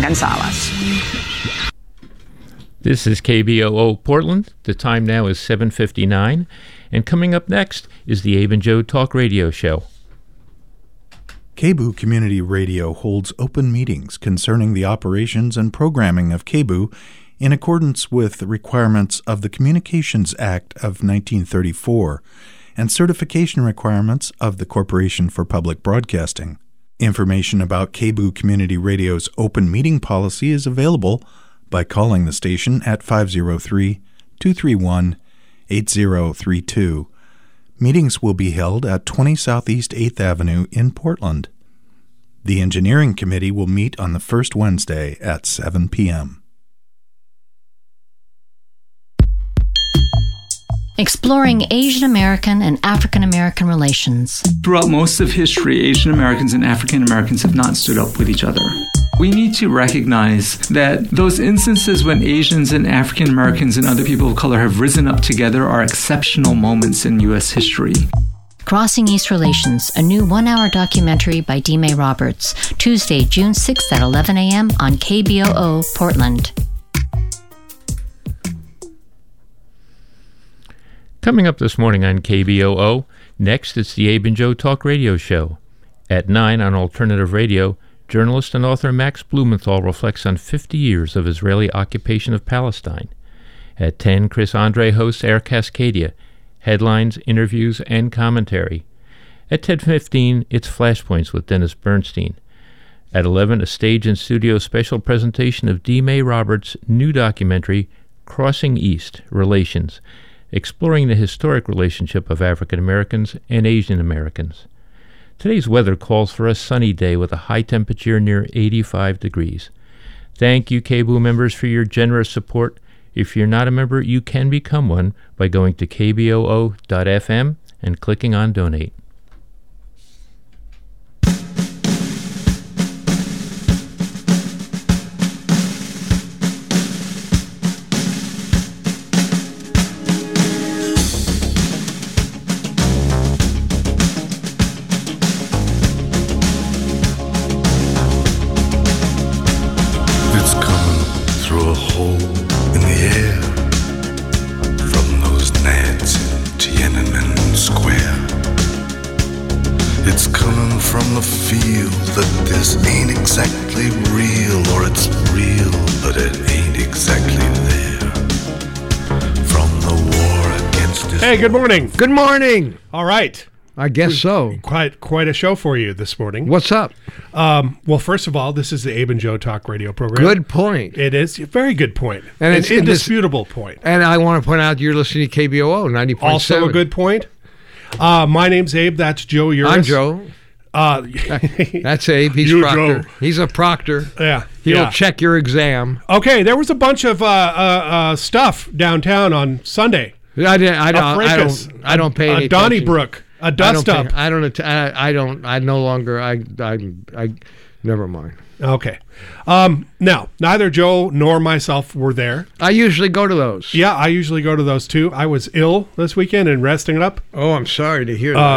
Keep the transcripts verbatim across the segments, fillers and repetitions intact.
Gonzalez. This is K B O O Portland. The time now is seven fifty-nine, and coming up next is the Abe and Joe Talk Radio Show. K B O O Community Radio holds open meetings concerning the operations and programming of K B O O in accordance with the requirements of the Communications Act of nineteen thirty-four and certification requirements of the Corporation for Public Broadcasting. Information about K B O O Community Radio's open meeting policy is available by calling the station at five oh three, two three one, eight oh three two. Meetings will be held at twenty Southeast eighth Avenue in Portland. The Engineering Committee will meet on the first Wednesday at seven p.m. Exploring Asian American and African American relations. Throughout most of history, Asian Americans and African Americans have not stood up with each other. We need to recognize that those instances when Asians and African Americans and other people of color have risen up together are exceptional moments in U S history. Crossing East Relations, a new one-hour documentary by D. May Roberts, Tuesday, June sixth at eleven a.m. on K B O O Portland. Coming up this morning on K B O O, next it's the Abe and Joe Talk Radio Show. At nine on Alternative Radio, journalist and author Max Blumenthal reflects on fifty years of Israeli occupation of Palestine. At ten, Chris Andre hosts Air Cascadia, headlines, interviews, and commentary. At ten fifteen, it's Flashpoints with Dennis Bernstein. At eleven, a stage and studio special presentation of D. May Roberts' new documentary, Crossing East Relations, exploring the historic relationship of African Americans and Asian Americans. Today's weather calls for a sunny day with a high temperature near eighty-five degrees. Thank you, K B O O members, for your generous support. If you're not a member, you can become one by going to k b o o dot f m and clicking on Donate. Hey, good morning. Good morning. All right. I guess so. Quite quite a show for you this morning. What's up? Um, well, first of all, this is the Abe and Joe Talk Radio program. Good point. It is. A very good point. And An it's indisputable this, point. And I want to point out you're listening to K B O O ninety point seven. Also a good point. Uh, my name's Abe. That's Joe. Yours. I'm Joe. Uh, That's Abe. He's you, proctor. Joe. He's a proctor. Yeah. He'll yeah. check your exam. Okay. There was a bunch of uh, uh, uh, stuff downtown on Sunday. I, didn't, I, don't, I don't. I don't pay any attention. Donnybrook, a dust I up. Pay, I don't. I, I don't. I no longer. I. I. I. Never mind. Okay. Um, now, neither Joe nor myself were there. I usually go to those. Yeah, I usually go to those too. I was ill this weekend and resting up. Oh, I'm sorry to hear that.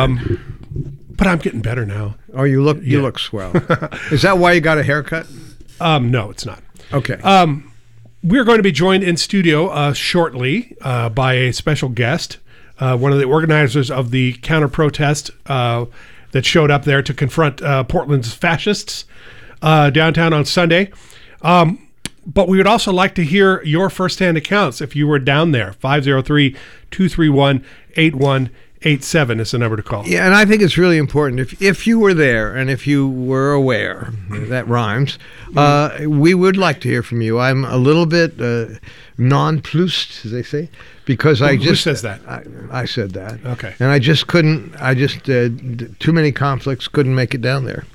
Um, but I'm getting better now. Oh, you look. You yeah. look swell. Is that why you got a haircut? Um, no, it's not. Okay. Um. We're going to be joined in studio uh, shortly uh, by a special guest, uh, one of the organizers of the counter-protest uh, that showed up there to confront uh, Portland's fascists uh, downtown on Sunday. Um, but we would also like to hear your firsthand accounts if you were down there. five oh three, two three one, eight one eight seven is the number to call. Yeah, and I think it's really important. If if you were there and if you were aware, that rhymes, uh, we would like to hear from you. I'm a little bit uh, nonplussed, as they say, because well, I just... Who says that? I, I said that. Okay. And I just couldn't, I just, uh, d- too many conflicts, couldn't make it down there.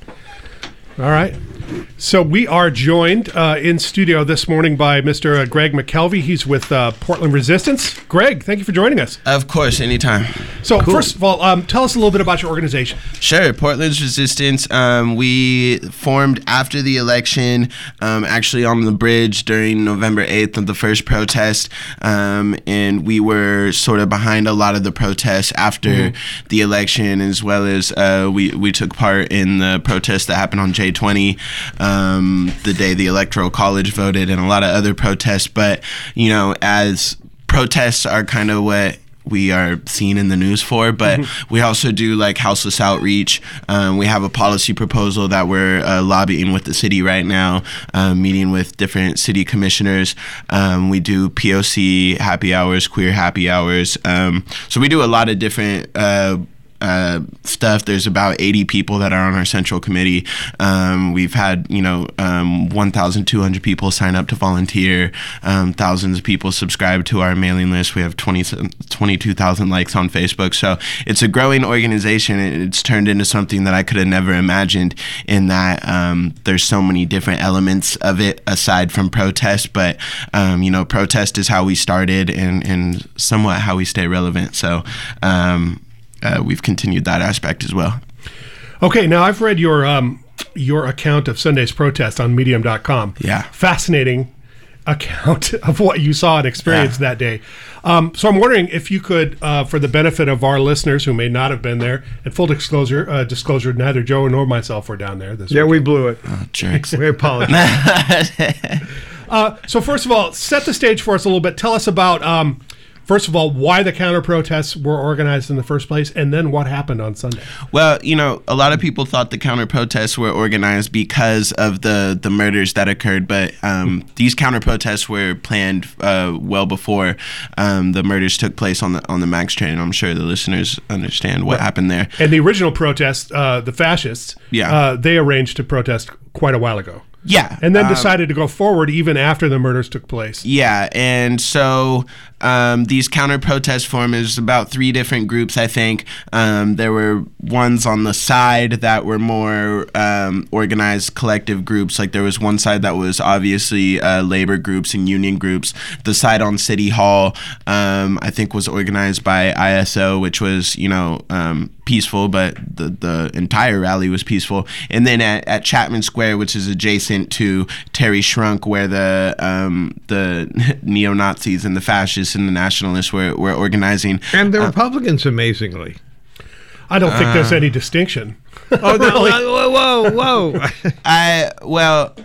All right. So we are joined uh, in studio this morning by Mister Uh, Greg McKelvey. He's with uh, Portland Resistance. Greg, thank you for joining us. Of course, anytime. So Cool. first of all, um, tell us a little bit about your organization. Sure. Portland's Resistance, um, we formed after the election, um, actually on the bridge during November eighth of the first protest, um, and we were sort of behind a lot of the protests after mm-hmm. the election, as well as uh, we, we took part in the protests that happened on January J twenty, um, the day the Electoral College voted, and a lot of other protests. But, you know, as protests are kind of what we are seen in the news for, but mm-hmm. we also do like houseless outreach. Um, we have a policy proposal that we're uh, lobbying with the city right now, uh, meeting with different city commissioners. Um, we do P O C happy hours, queer happy hours. Um, so we do a lot of different uh, Uh, stuff. There's about eighty people that are on our central committee. Um, we've had, you know, um, one thousand two hundred people sign up to volunteer. Um, thousands of people subscribe to our mailing list. We have twenty, twenty-two thousand likes on Facebook. So it's a growing organization. It's turned into something that I could have never imagined, in that um, there's so many different elements of it aside from protest. But, um, you know, protest is how we started, and, and somewhat how we stay relevant. So, um, Uh, we've continued that aspect as well. Okay, now I've read your um, your account of Sunday's protest on medium dot com. Yeah. Fascinating account of what you saw and experienced yeah. that day. Um, so I'm wondering if you could, uh, for the benefit of our listeners who may not have been there, and full disclosure, uh, disclosure, neither Joe nor myself were down there this Yeah, weekend. we blew it. Oh, jerks. We apologize. uh, so first of all, set the stage for us a little bit. Tell us about... Um, First of all, why the counter-protests were organized in the first place, and then what happened on Sunday? Well, you know, a lot of people thought the counter-protests were organized because of the, the murders that occurred, but um, these counter-protests were planned uh, well before um, the murders took place on the on the MAX train. I'm sure the listeners understand what happened there. And the original protest, uh, the fascists, yeah. uh, they arranged to protest quite a while ago. Yeah. And then um, decided to go forward even after the murders took place. Yeah. And so um, these counter-protests formed as about three different groups, I think. Um, there were ones on the side that were more um, organized collective groups. Like there was one side that was obviously uh, labor groups and union groups. The side on City Hall, um, I think, was organized by I S O, which was, you know, um, peaceful, but the, the entire rally was peaceful. And then at, at Chapman Square, which is adjacent to Terry Shrunk, where the um, the neo-Nazis and the fascists and the nationalists were, were organizing. And the uh, Republicans, amazingly. I don't think uh, there's any distinction. Oh, no, whoa, whoa, whoa. I, well,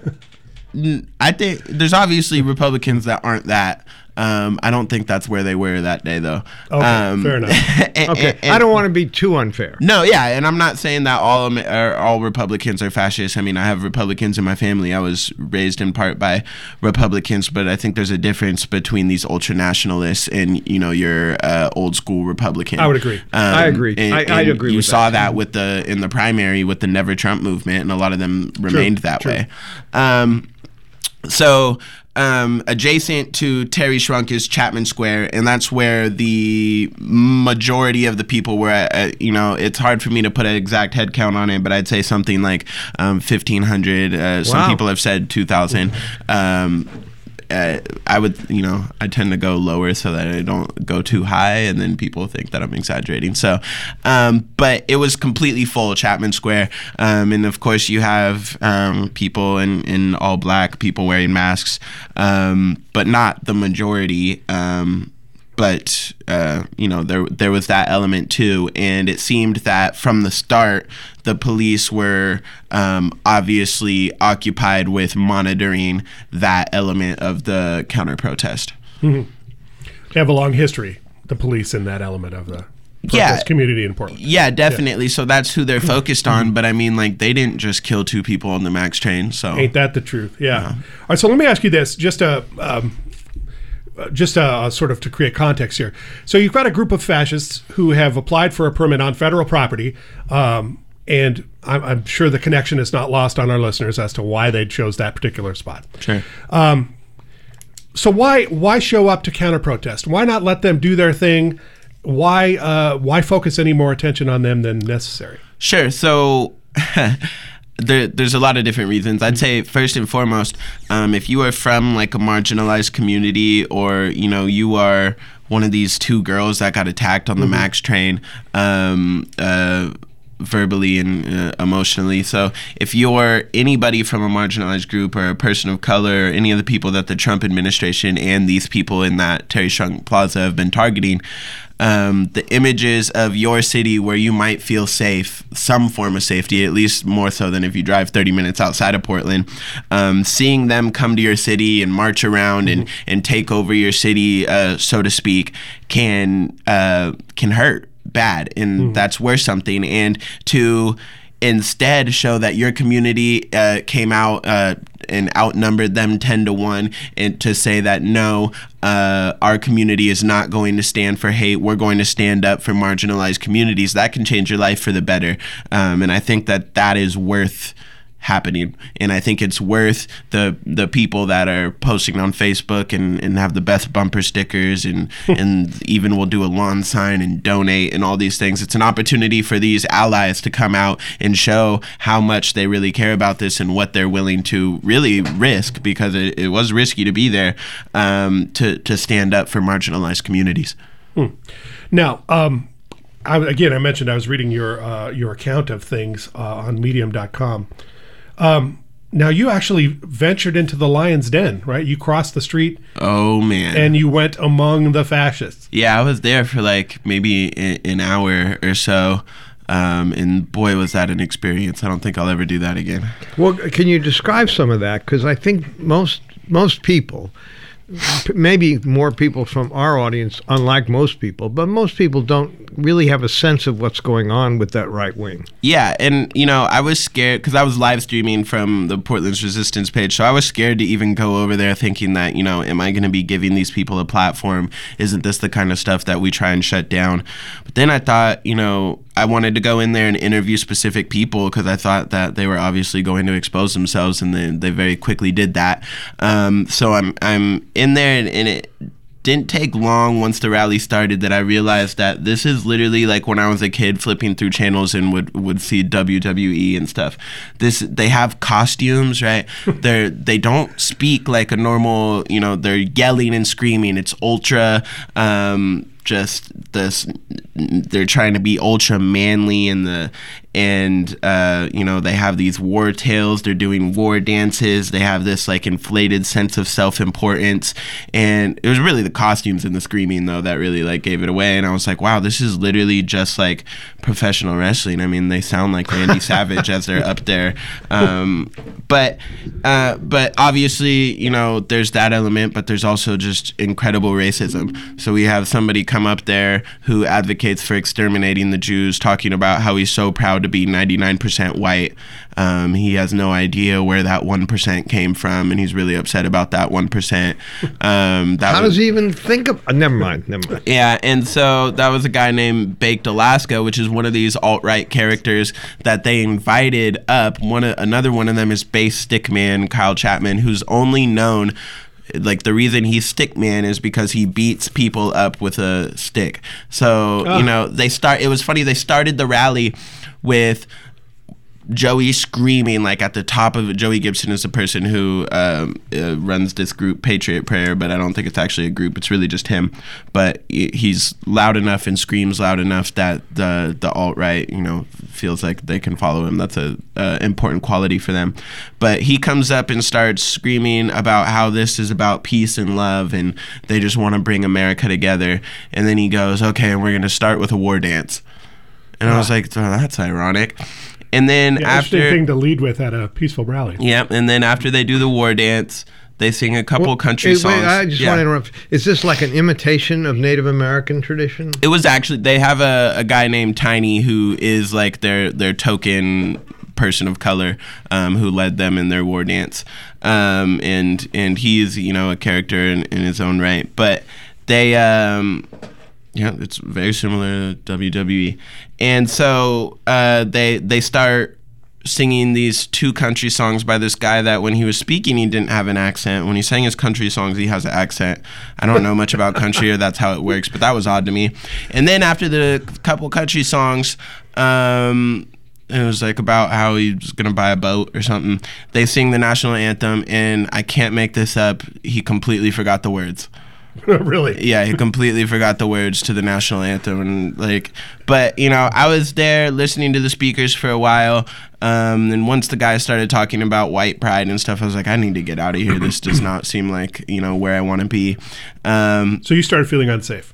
I think there's obviously Republicans that aren't that. Um, I don't think that's where they were that day, though. Okay, um, fair enough. and, Okay, and, and, I don't want to be too unfair. No, yeah, and I'm not saying that all are, all Republicans are fascists. I mean, I have Republicans in my family. I was raised in part by Republicans, but I think there's a difference between these ultra-nationalists and, you know, your uh, old-school Republican. I would agree. Um, I agree. And, I, and I agree You with saw that. that with the in the primary with the Never Trump movement, and a lot of them remained that true. way. Um, so... Um, adjacent to Terry Shrunk is Chapman Square, and that's where the majority of the people were at. Uh, you know, it's hard for me to put an exact head count on it, but I'd say something like um, fifteen hundred. Uh, some Wow. people have said two thousand. Um, uh, I would, you know, I tend to go lower so that I don't go too high, and then people think that I'm exaggerating. So, um, but it was completely full, Chapman Square. Um, and of course, you have um, people in, in all black, people wearing masks, um, but not the majority. Um, but uh, you know, there there was that element too, and it seemed that from the start, the police were um, obviously occupied with monitoring that element of the counter-protest. Mm-hmm. They have a long history, the police, in that element of the protest Yeah. community in Portland. Yeah, definitely. Yeah. So that's who they're focused on. But I mean, like, they didn't just kill two people on the MAX train. So Ain't that the truth? Yeah. Yeah. All right, so let me ask you this, just a... Um, just uh, sort of to create context here. So you've got a group of fascists who have applied for a permit on federal property, um, and I'm, I'm sure the connection is not lost on our listeners as to why they chose that particular spot. Sure. Um, so why why show up to counter-protest? Why not let them do their thing? Why uh, why focus any more attention on them than necessary? Sure. So there, there's a lot of different reasons. I'd say first and foremost, um, if you are from like a marginalized community, or you know you are one of these two girls that got attacked on the mm-hmm. MAX train, um, uh, verbally and uh, emotionally. So if you're anybody from a marginalized group or a person of color or any of the people that the Trump administration and these people in that Terry Strunk Plaza have been targeting, um, the images of your city where you might feel safe, some form of safety, at least more so than if you drive thirty minutes outside of Portland, um, seeing them come to your city and march around mm-hmm. and, and take over your city, uh, so to speak, can uh, can hurt bad, and mm-hmm. that's worth something. And to instead show that your community uh, came out uh, and outnumbered them ten to one, and to say that no, uh, our community is not going to stand for hate, we're going to stand up for marginalized communities, that can change your life for the better. Um, and I think that that is worth happening, and I think it's worth the the people that are posting on Facebook and, and have the best bumper stickers and and even will do a lawn sign and donate and all these things. It's an opportunity for these allies to come out and show how much they really care about this and what they're willing to really risk, because it, it was risky to be there, um, to to stand up for marginalized communities. Hmm. Now, um, I, again, I mentioned I was reading your uh, your account of things uh, on medium dot com. Um, now you actually ventured into the lion's den, right? You crossed the street. Oh man! And you went among the fascists. Yeah, I was there for like maybe an hour or so, um, and boy, was that an experience! I don't think I'll ever do that again. Well, can you describe some of that? Because I think most most people, maybe more people from our audience, unlike most people, but most people don't really have a sense of what's going on with that right wing. Yeah, and you know, I was scared because I was live streaming from the Portland's Resistance page, so I was scared to even go over there thinking that, you know, am I going to be giving these people a platform? Isn't this the kind of stuff that we try and shut down? But then I thought, you know, I wanted to go in there and interview specific people because I thought that they were obviously going to expose themselves, and they, they very quickly did that. Um, so I'm I'm in there, and, and it didn't take long once the rally started that I realized that this is literally like when I was a kid flipping through channels and would, would see W W E and stuff. This they have costumes, right? They're they don't speak like a normal, you know, they're yelling and screaming. It's ultra um just this, they're trying to be ultra manly, and the and uh you know, they have these war tales, they're doing war dances, they have this like inflated sense of self-importance, and it was really the costumes and the screaming though that really like gave it away. And I was like, wow, this is literally just like professional wrestling. I mean, they sound like Randy Savage as they're up there, um but uh but obviously, you know, there's that element, but there's also just incredible racism. So we have somebody come up there who advocates for exterminating the Jews, talking about how he's so proud to be ninety-nine percent white. Um, he has no idea where that one percent came from, and he's really upset about that one percent. Um, that How was, does he even think of... Uh, never mind, never mind. Yeah, and so that was a guy named Baked Alaska, which is one of these alt-right characters that they invited up. One of, Another one of them is Bass Stickman, Kyle Chapman, who's only known... Like, the reason he's Stickman is because he beats people up with a stick. So, oh. you know, they start... It was funny, they started the rally with Joey screaming, like, at the top of it. Joey Gibson is the person who um, uh, runs this group, Patriot Prayer, but I don't think it's actually a group. It's really just him. But he's loud enough and screams loud enough that the the alt-right, you know, feels like they can follow him. That's a uh, important quality for them. But he comes up and starts screaming about how this is about peace and love, and they just want to bring America together. And then he goes, okay, and we're going to start with a war dance. And I was like, oh, that's ironic. And then yeah, after... Interesting thing to lead with at a peaceful rally. Yeah, and then after they do the war dance, they sing a couple well, country wait, songs. Wait, I just yeah. want to interrupt. Is this like an imitation of Native American tradition? It was actually... They have a, a guy named Tiny who is like their, their token person of color, um, who led them in their war dance. Um, and and he's, you know, a character in, in his own right. But they... Um, Yeah, it's very similar to W W E. And so uh, they they start singing these two country songs by this guy that when he was speaking, he didn't have an accent. When he sang his country songs, he has an accent. I don't know much about country, or that's how it works, but that was odd to me. And then after the couple country songs, um, it was like about how he was going to buy a boat or something. They sing the national anthem, and I can't make this up, he completely forgot the words. Really? Yeah, he completely forgot the words to the national anthem, and like, but you know, I was there listening to the speakers for a while, um, and once the guy started talking about white pride and stuff, I was like, I need to get out of here. This does not seem like, you know, where I want to be. Um, so you started feeling unsafe.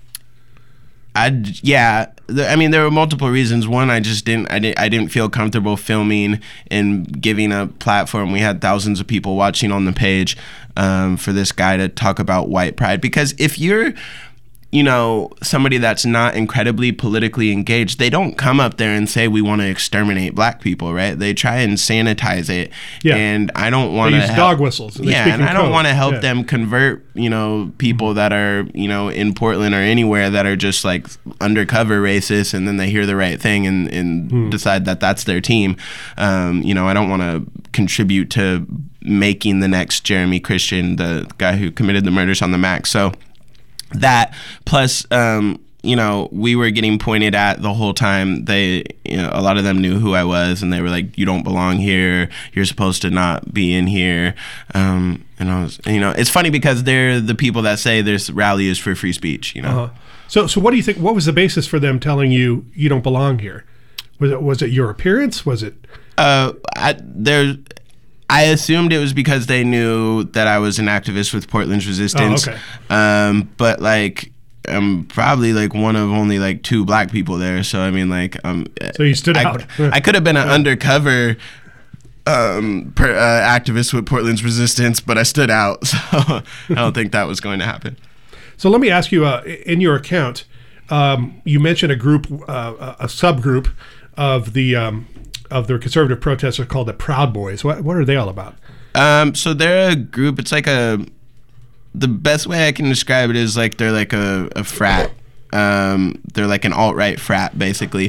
I yeah, the, I mean there were multiple reasons. One, I just didn't I didn't I didn't feel comfortable filming and giving a platform. We had thousands of people watching on the page um, for this guy to talk about white pride, because if you're, you know, somebody that's not incredibly politically engaged, they don't come up there and say we want to exterminate black people, right? They try and sanitize it. Yeah. And I don't want to use help, dog whistles. And yeah, and I don't want to help yeah. them convert, you know, people that are, you know, in Portland or anywhere that are just like undercover racist, and then they hear the right thing and, and hmm. decide that that's their team. Um, you know, I don't want to contribute to making the next Jeremy Christian, the guy who committed the murders on the Mac. So that plus, um, you know, we were getting pointed at the whole time. They, you know, a lot of them knew who I was, and they were like, "You don't belong here. You're supposed to not be in here." Um, and I was, you know, it's funny because they're the people that say this rally is for free speech. You know. Uh-huh. So, so what do you think? What was the basis for them telling you you don't belong here? Was it was it your appearance? Was it? Uh, I, there. I assumed it was because they knew that I was an activist with Portland's Resistance. Oh, okay. Um, but like, I'm probably like one of only like two black people there. So I mean, like, um, so you stood I, out. I could have been an undercover um, per, uh, activist with Portland's Resistance, but I stood out. So I don't think that was going to happen. So let me ask you, uh, in your account, um, you mentioned a group, uh, a subgroup of the. Um, of the conservative protesters called the Proud Boys. What what are they all about? Um, so they're a group. It's like a, the best way I can describe it is like they're like a, a frat. Um, they're like an alt-right frat, basically.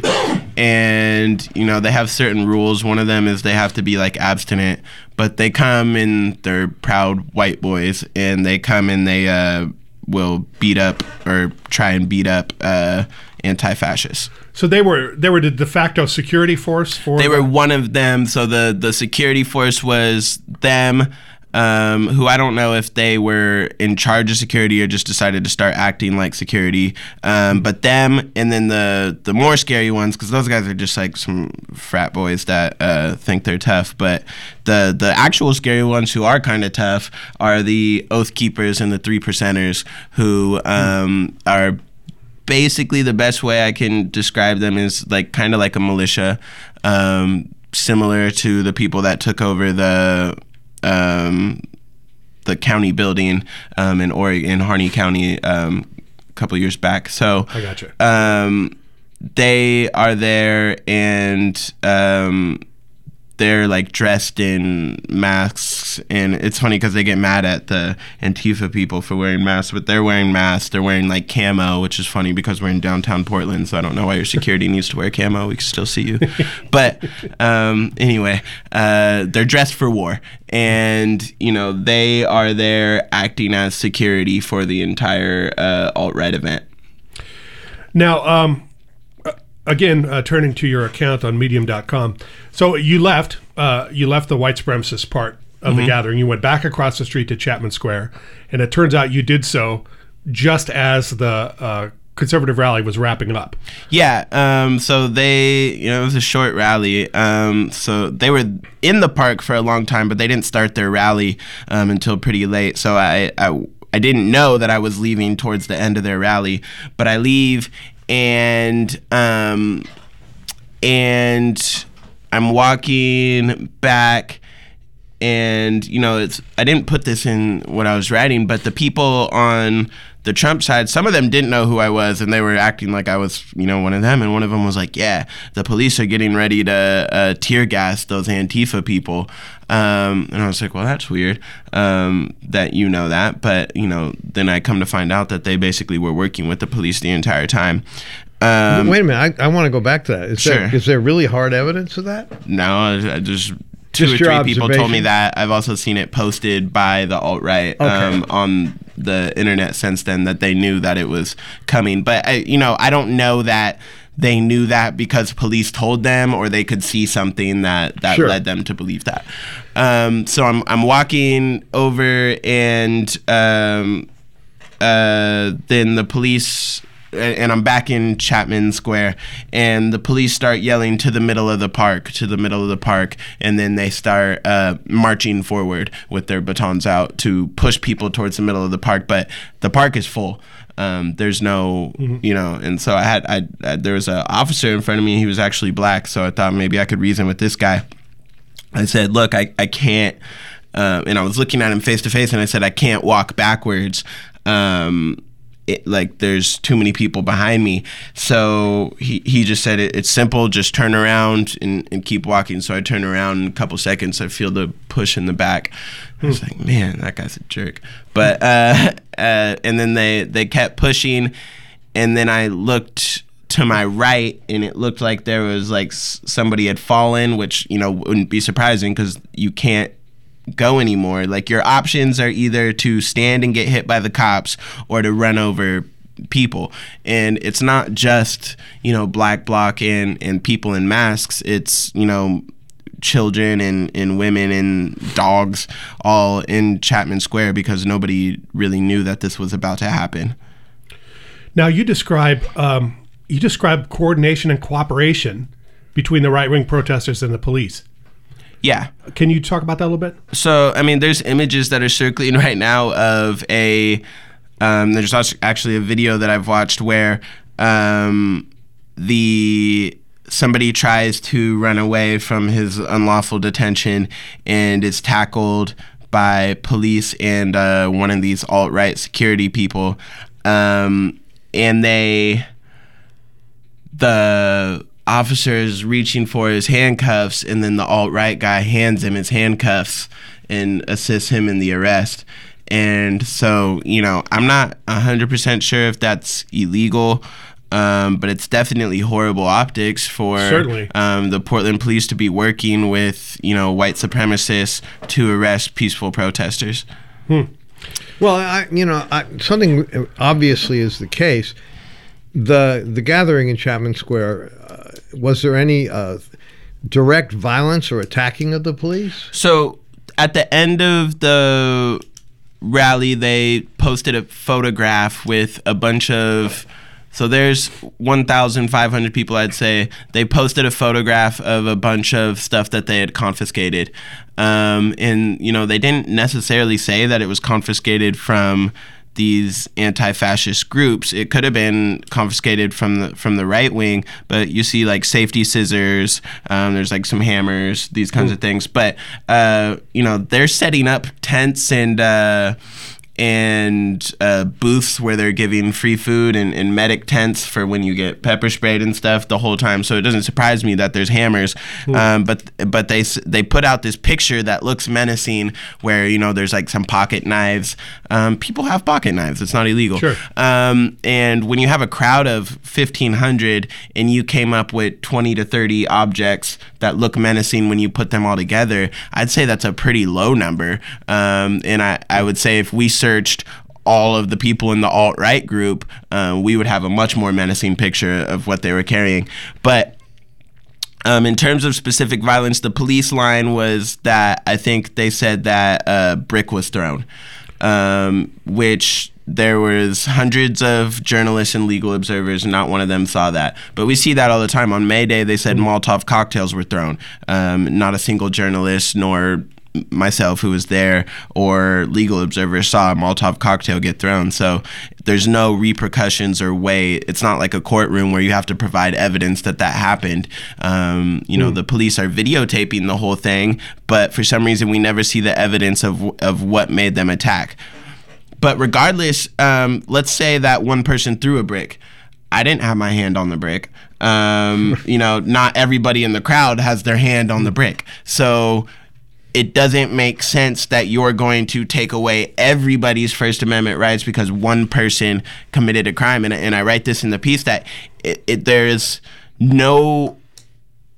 And, you know, they have certain rules. One of them is they have to be like abstinent, but they come and they're proud white boys, and they come and they uh, will beat up or try and beat up uh, anti-fascists. So they were they were the de facto security force for. They were one of them. So the the security force was them, um, who I don't know if they were in charge of security or just decided to start acting like security. Um, but them, and then the the more scary ones, because those guys are just like some frat boys that uh, think they're tough. But the the actual scary ones who are kind of tough are the Oath Keepers and the Three Percenters, who um, are. Basically, the best way I can describe them is like kind of like a militia, um, similar to the people that took over the um, the county building um, in Oregon, in Harney County, um, a couple years back. So I gotcha. Um, they are there, and um, they're like dressed in masks, and it's funny because they get mad at the Antifa people for wearing masks, but they're wearing masks. They're wearing like camo, which is funny because we're in downtown Portland, so I don't know why your security needs to wear camo. We can still see you. But um, anyway, uh, they're dressed for war, and you know they are there acting as security for the entire uh, alt-right event. Now, um, again, uh, turning to your account on medium dot com. So you left uh, you left the white supremacist part of mm-hmm. the gathering. You went back across the street to Chapman Square, and it turns out you did so just as the uh, conservative rally was wrapping up. Yeah, um, so they, you know, it was a short rally. Um, so they were in the park for a long time, but they didn't start their rally um, until pretty late. So I, I, I didn't know that I was leaving towards the end of their rally, but I leave and um, and I'm walking back, and you know, it's I didn't put this in what I was writing, but the people on the Trump side, some of them didn't know who I was, and they were acting like I was, you know, one of them. And one of them was like, "Yeah, the police are getting ready to uh, tear gas those Antifa people." Um, and I was like, "Well, that's weird um, that you know that." But you know, then I come to find out that they basically were working with the police the entire time. Um, Wait a minute, I, I want to go back to that. Is, sure. there, is there really hard evidence of that? No, I, I just. Two Just or your three people told me observation? that. I've also seen it posted by the alt-right Okay. um, on the internet since then, that they knew that it was coming. But, I, you know, I don't know that they knew that because police told them, or they could see something that, that Sure. led them to believe that. Um, so I'm I'm walking over, and um, uh, then the police, and I'm back in Chapman Square, and the police start yelling to the middle of the park, to the middle of the park, and then they start uh, marching forward with their batons out to push people towards the middle of the park, but the park is full. Um, there's no, mm-hmm. you know, and so I had, I, I there was an officer in front of me. He was actually black, so I thought maybe I could reason with this guy. I said, look, I, I can't, uh, and I was looking at him face to face, and I said, I can't walk backwards. Um, It, like there's too many people behind me. So he, he just said it, it's simple, just turn around and, and keep walking. So I turn around in a couple seconds, I feel the push in the back. I was like, man, that guy's a jerk. But uh, uh, and then they, they kept pushing, and then I looked to my right, and it looked like there was like s- somebody had fallen, which, you know, wouldn't be surprising because you can't go anymore. Like, your options are either to stand and get hit by the cops or to run over people. And it's not just, you know, Black Bloc and, and people in masks. It's, you know, children and, and women and dogs all in Chapman Square because nobody really knew that this was about to happen. Now, you describe um, you describe coordination and cooperation between the right-wing protesters and the police. Yeah. Can you talk about that a little bit? So, I mean, there's images that are circulating right now of a, um, there's actually a video that I've watched where um, the somebody tries to run away from his unlawful detention and is tackled by police and uh, one of these alt-right security people. Um, and they, the officer is reaching for his handcuffs, and then the alt-right guy hands him his handcuffs and assists him in the arrest. And so, you know, I'm not one hundred percent sure if that's illegal, um, but it's definitely horrible optics for um, the Portland police to be working with, you know, white supremacists to arrest peaceful protesters. Hmm. Well, I, you know, I, something obviously is the case. The the gathering in Chapman Square, uh, was there any uh, direct violence or attacking of the police? So at the end of the rally, they posted a photograph with a bunch of, so there's one thousand five hundred people, I'd say. They posted a photograph of a bunch of stuff that they had confiscated. Um, and, you know, they didn't necessarily say that it was confiscated from these anti-fascist groups. It could have been confiscated from the from the right wing, but you see like safety scissors, um, there's like some hammers, these kinds Ooh. of things. But uh, you know, they're setting up tents and uh, and uh, booths where they're giving free food and, and medic tents for when you get pepper sprayed and stuff the whole time. So it doesn't surprise me that there's hammers. Um, but but they they put out this picture that looks menacing where, you know, there's like some pocket knives. Um, people have pocket knives. It's not illegal. Sure. Um, and when you have a crowd of fifteen hundred and you came up with twenty to thirty objects that look menacing when you put them all together, I'd say that's a pretty low number. Um, and I, I would say if we searched all of the people in the alt-right group, uh, we would have a much more menacing picture of what they were carrying. But um, in terms of specific violence, the police line was that I think they said that a brick was thrown, um, which there was hundreds of journalists and legal observers, and not one of them saw that. But we see that all the time. On May Day, they said Molotov cocktails were thrown. Um, not a single journalist nor myself who was there or legal observers saw a Molotov cocktail get thrown. So there's no repercussions or way. It's not like a courtroom where you have to provide evidence that that happened. Um, you know, mm. the police are videotaping the whole thing, but for some reason we never see the evidence of of what made them attack. But regardless, um, let's say that one person threw a brick. I didn't have my hand on the brick. Um, you know, not everybody in the crowd has their hand on the brick. So it doesn't make sense that you're going to take away everybody's First Amendment rights because one person committed a crime. And, and I write this in the piece that it, it, there's no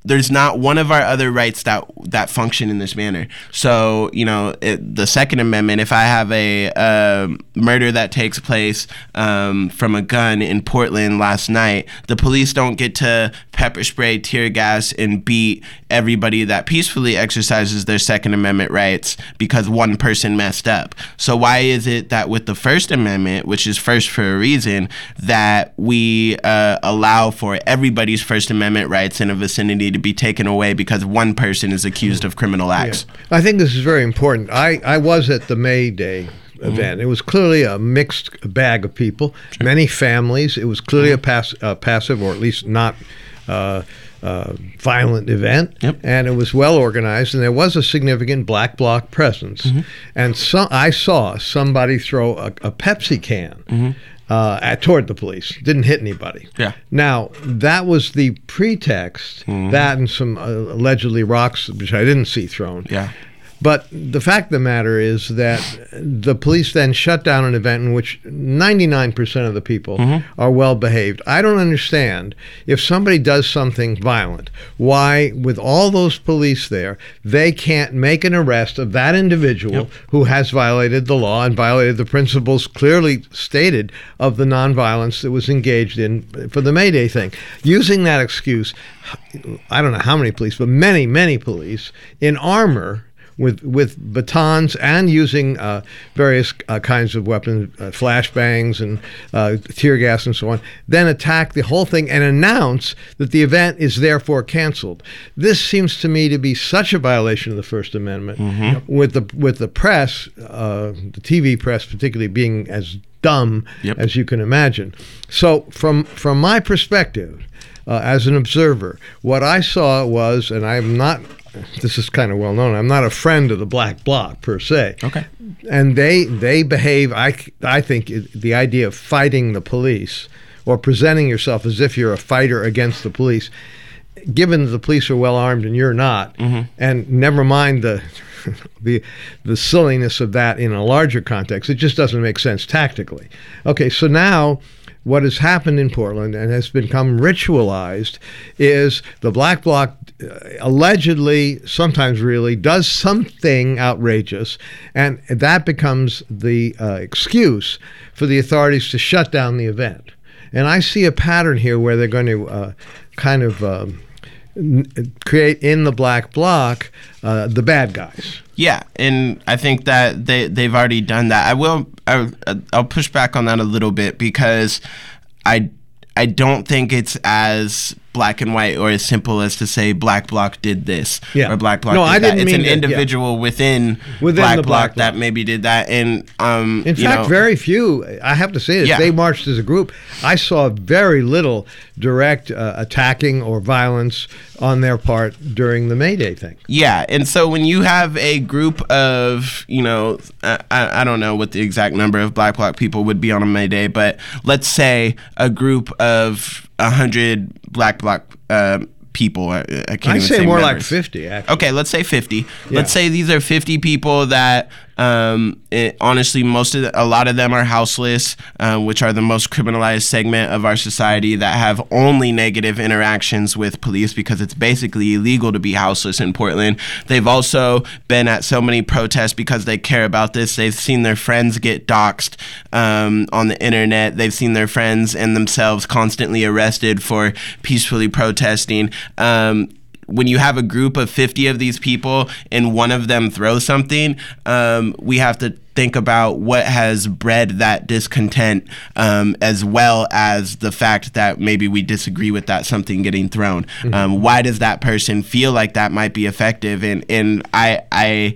there's not one of our other rights that that function in this manner. So, you know, it, the Second Amendment, if I have a uh, murder that takes place um, from a gun in Portland last night, the police don't get to pepper spray, tear gas, and beat everybody that peacefully exercises their Second Amendment rights because one person messed up. So why is it that with the First Amendment, which is first for a reason, that we uh, allow for everybody's First Amendment rights in a vicinity to be taken away because one person is accused of criminal acts? Yeah. I think this is very important. I, I was at the May Day event. Mm-hmm. It was clearly a mixed bag of people, sure. many families. It was clearly mm-hmm. a pass, uh, passive, or at least not uh, uh, violent event, yep. and it was well organized, and there was a significant black bloc presence. Mm-hmm. And so I saw somebody throw a, a Pepsi can mm-hmm. uh, at, toward the police. Didn't hit anybody. Yeah. Now, that was the pretext, mm-hmm. that and some uh, allegedly rocks, which I didn't see thrown. Yeah. But the fact of the matter is that the police then shut down an event in which ninety-nine percent of the people mm-hmm. are well behaved. I don't understand, if somebody does something violent, why, with all those police there, they can't make an arrest of that individual yep. who has violated the law and violated the principles clearly stated of the nonviolence that was engaged in for the May Day thing. Using that excuse, I don't know how many police, but many, many police in armor with with batons and using uh, various uh, kinds of weapons, uh, flashbangs and uh, tear gas and so on, then attack the whole thing and announce that the event is therefore canceled. This seems to me to be such a violation of the First Amendment, mm-hmm. with the with the press, uh, the T V press particularly, being as dumb yep. as you can imagine. So from from my perspective, uh, as an observer, what I saw was, and I'm not, this is kind of well known, I'm not a friend of the black bloc per se. Okay. And they they behave, I, I think the idea of fighting the police or presenting yourself as if you're a fighter against the police, given that the police are well armed and you're not, mm-hmm. and never mind the the the silliness of that in a larger context, it just doesn't make sense tactically. Okay, so now what has happened in Portland and has become ritualized is the black bloc uh, allegedly, sometimes really, does something outrageous, and that becomes the uh, excuse for the authorities to shut down the event. And I see a pattern here where they're going to uh, kind of um, n- create in the black bloc uh, the bad guys. Yeah, and I think that they, they've already done that. I will, I, I'll push back on that a little bit because I, I don't think it's as black and white or as simple as to say black bloc did this yeah. or black bloc no, did I didn't that. It's mean an that, individual yeah. within, within black the bloc black that bloc. maybe did that. And um, in you fact, know, very few. I have to say this. Yeah. They marched as a group. I saw very little direct uh, attacking or violence on their part during the May Day thing. Yeah, and so when you have a group of, you know, I, I don't know what the exact number of black bloc people would be on a May Day, but let's say a group of a hundred black bloc uh, people. I, I can't I even say, say more numbers. like fifty, actually. Okay, let's say fifty. Yeah. Let's say these are fifty people that, um, it, honestly, most of the, a lot of them are houseless, uh, which are the most criminalized segment of our society that have only negative interactions with police because it's basically illegal to be houseless in Portland. They've also been at so many protests because they care about this. They've seen their friends get doxxed um, on the internet. They've seen their friends and themselves constantly arrested for peacefully protesting. Um, when you have a group of fifty of these people and one of them throws something, um, we have to think about what has bred that discontent, um, as well as the fact that maybe we disagree with that something getting thrown. Mm-hmm. Um, why does that person feel like that might be effective? And and I I.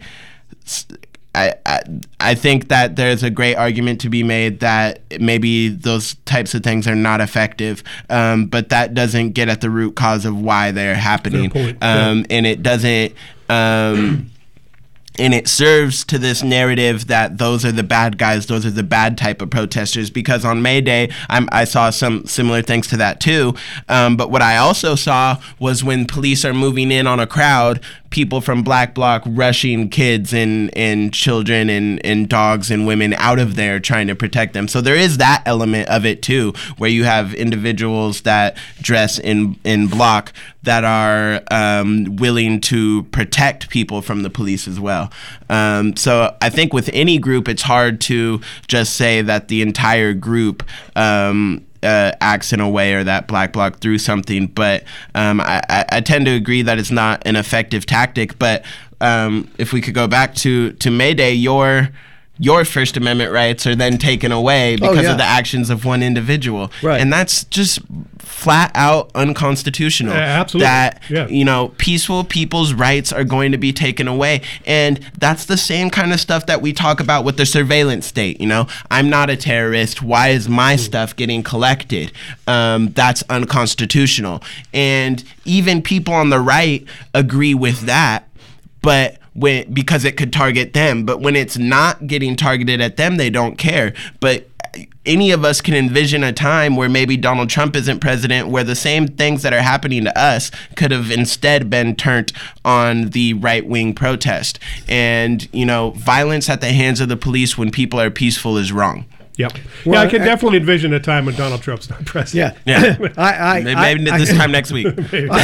I, I I think that there's a great argument to be made that maybe those types of things are not effective, um, but that doesn't get at the root cause of why they're happening, um, and it doesn't, um, and it serves to this narrative that those are the bad guys, those are the bad type of protesters, because on May Day, I'm, I saw some similar things to that too, um, but what I also saw was when police are moving in on a crowd, people from Black Bloc rushing kids and, and children and, and dogs and women out of there trying to protect them. So there is that element of it too, where you have individuals that dress in, in block that are um, willing to protect people from the police as well. Um, so I think with any group, it's hard to just say that the entire group um, uh, acts in a way or that Black Bloc threw something. But um, I, I tend to agree that it's not an effective tactic. But um, if we could go back to, to May Day, your your First Amendment rights are then taken away because oh, yeah. of the actions of one individual. Right. And that's just flat out unconstitutional. Uh, absolutely. That, yeah. you know, peaceful people's rights are going to be taken away. And that's the same kind of stuff that we talk about with the surveillance state. You know, I'm not a terrorist. Why is my stuff getting collected? Um, that's unconstitutional. And even people on the right agree with that. But when, because it could target them, but when it's not getting targeted at them, they don't care. But any of us can envision a time where maybe Donald Trump isn't president, where the same things that are happening to us could have instead been turned on the right-wing protest. And, you know, violence at the hands of the police when people are peaceful is wrong. Yep. Well, yeah, I can I- definitely envision a time when Donald Trump's not president. Yeah. Yeah. I, I, Maybe, I, maybe I- this time next week.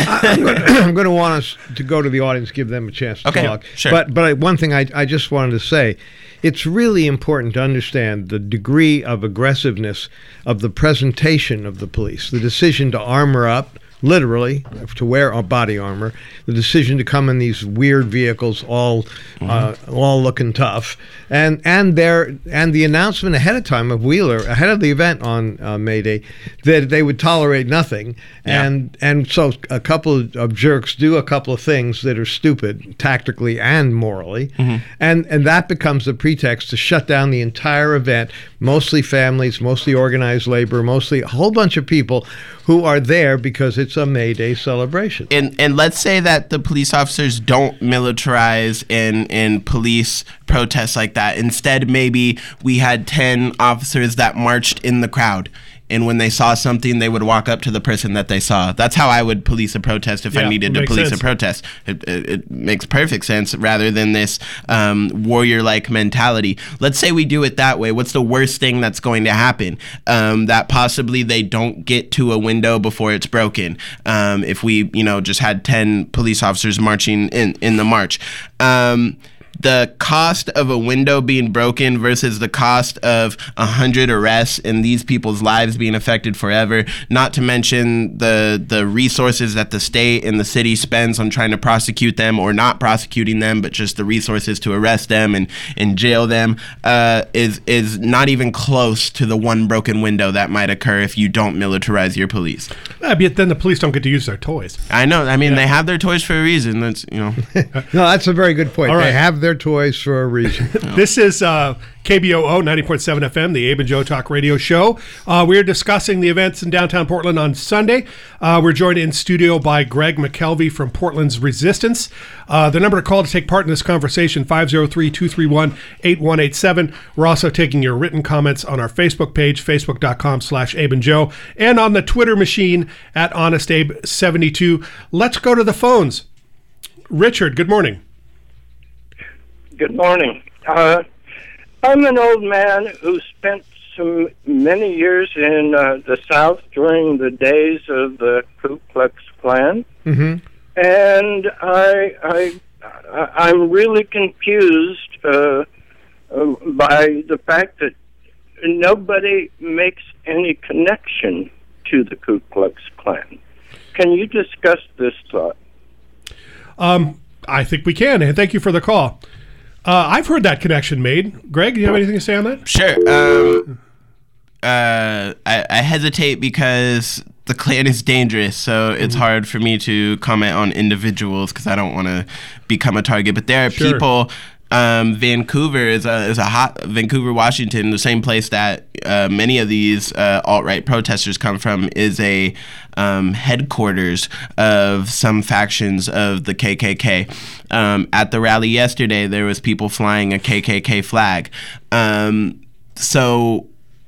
I'm going to want us to go to the audience, give them a chance to Okay, talk. sure. But but I, one thing I, I just wanted to say, it's really important to understand the degree of aggressiveness of the presentation of the police, the decision to armor up, literally, to wear a body armor, the decision to come in these weird vehicles, all uh, all looking tough, and and their and the announcement ahead of time of Wheeler, ahead of the event on uh, May Day, that they would tolerate nothing, Yeah. and and so a couple of jerks do a couple of things that are stupid, tactically and morally, and and that becomes a pretext to shut down the entire event. Mostly families, mostly organized labor, mostly a whole bunch of people who are there because it's a May Day celebration. And and let's say that the police officers don't militarize and, and police protests like that. Instead, maybe we had ten officers that marched in the crowd. And when they saw something, they would walk up to the person that they saw. That's how I would police a protest if Yeah, I needed to makes police sense. a protest. It, it, it makes perfect sense rather than this um, warrior-like mentality. Let's say we do it that way. What's the worst thing that's going to happen? Um, that possibly they don't get to a window before it's broken. Um, if we, you know, just had ten police officers marching in, in the march. Um, the cost of a window being broken versus the cost of a hundred arrests and these people's lives being affected forever, not to mention the the resources that the state and the city spends on trying to prosecute them or not prosecuting them, but just the resources to arrest them and, and jail them, uh, is, is not even close to the one broken window that might occur if you don't militarize your police. Uh, but then the police don't get to use their toys. I know. I mean, they have their toys for a reason. That's, you know. No, that's a very good point. All right. They have their toys for a reason. This is uh, K B O O ninety point seven F M, the Abe and Joe Talk Radio Show. Uh, we're discussing the events in downtown Portland on Sunday. Uh, we're joined in studio by Greg McKelvey from Portland's Resistance. Uh, the number to call to take part in this conversation, five oh three, two three one, eight one eight seven. We're also taking your written comments on our Facebook page, facebook.com slash Abe and Joe, and on the Twitter machine at Honest Abe seventy-two. Let's go to the phones. Richard, good morning. Good morning. Uh, I'm an old man who spent some many years in uh, the South during the days of the Ku Klux Klan, Mm-hmm. and I, I, I I'm really confused uh, uh, by the fact that nobody makes any connection to the Ku Klux Klan. Can you discuss this thought? Um, I think we can, and thank you for the call. Uh, I've heard that connection made. Greg, do you have anything to say on that? Sure. Um, uh, I, I hesitate because the Klan is dangerous, so it's Mm-hmm. hard for me to comment on individuals because I don't want to become a target. But there are Sure. people. Um, Vancouver is a is a hot Vancouver, Washington, the same place that uh, many of these uh, alt-right protesters come from, is a um, headquarters of some factions of the K K K. Um, at the rally yesterday, there was people flying a K K K flag. Um, so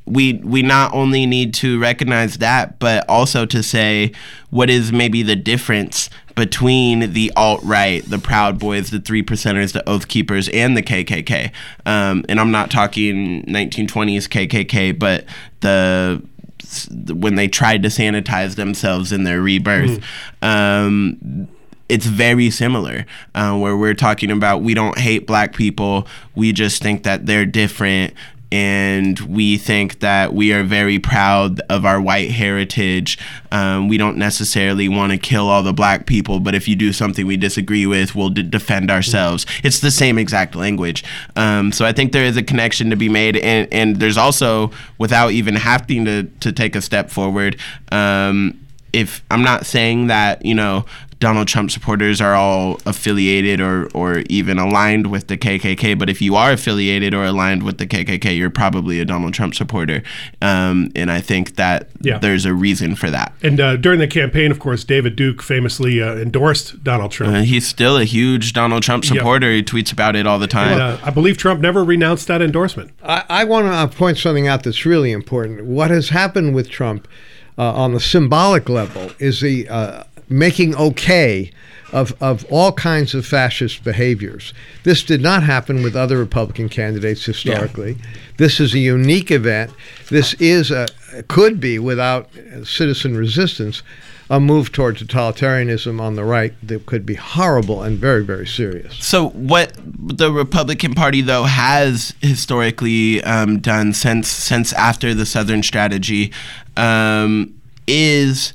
we we not only need to recognize that, but also to say what is maybe the difference between the alt-right, the Proud Boys, the Three Percenters, the Oath Keepers, and the K K K. Um, and I'm not talking nineteen twenties K K K, but the when they tried to sanitize themselves in their rebirth. Mm. Um, it's very similar, uh, where we're talking about we don't hate black people, we just think that they're different, and we think that we are very proud of our white heritage. Um, we don't necessarily want to kill all the black people, but if you do something we disagree with, we'll d- defend ourselves. It's the same exact language. Um, so I think there is a connection to be made, and, and there's also, without even having to, to take a step forward, um, if I'm not saying that, you know, Donald Trump supporters are all affiliated or, or even aligned with the K K K, but if you are affiliated or aligned with the K K K, you're probably a Donald Trump supporter. Um, and I think that yeah. there's a reason for that. And uh, during the campaign, of course, David Duke famously uh, endorsed Donald Trump. Uh, he's still a huge Donald Trump supporter. Yep. He tweets about it all the time. And, uh, I believe Trump never renounced that endorsement. I, I want to uh, point something out that's really important. What has happened with Trump uh, on the symbolic level is the uh, making okay of, of all kinds of fascist behaviors. This did not happen with other Republican candidates historically. Yeah. This is a unique event. This is a, could be, without citizen resistance, a move toward totalitarianism on the right that could be horrible and very, very serious. So what the Republican Party, though, has historically um, done since since after the Southern strategy um, is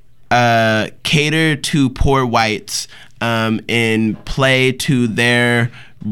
uh, cater to poor whites um, and play to their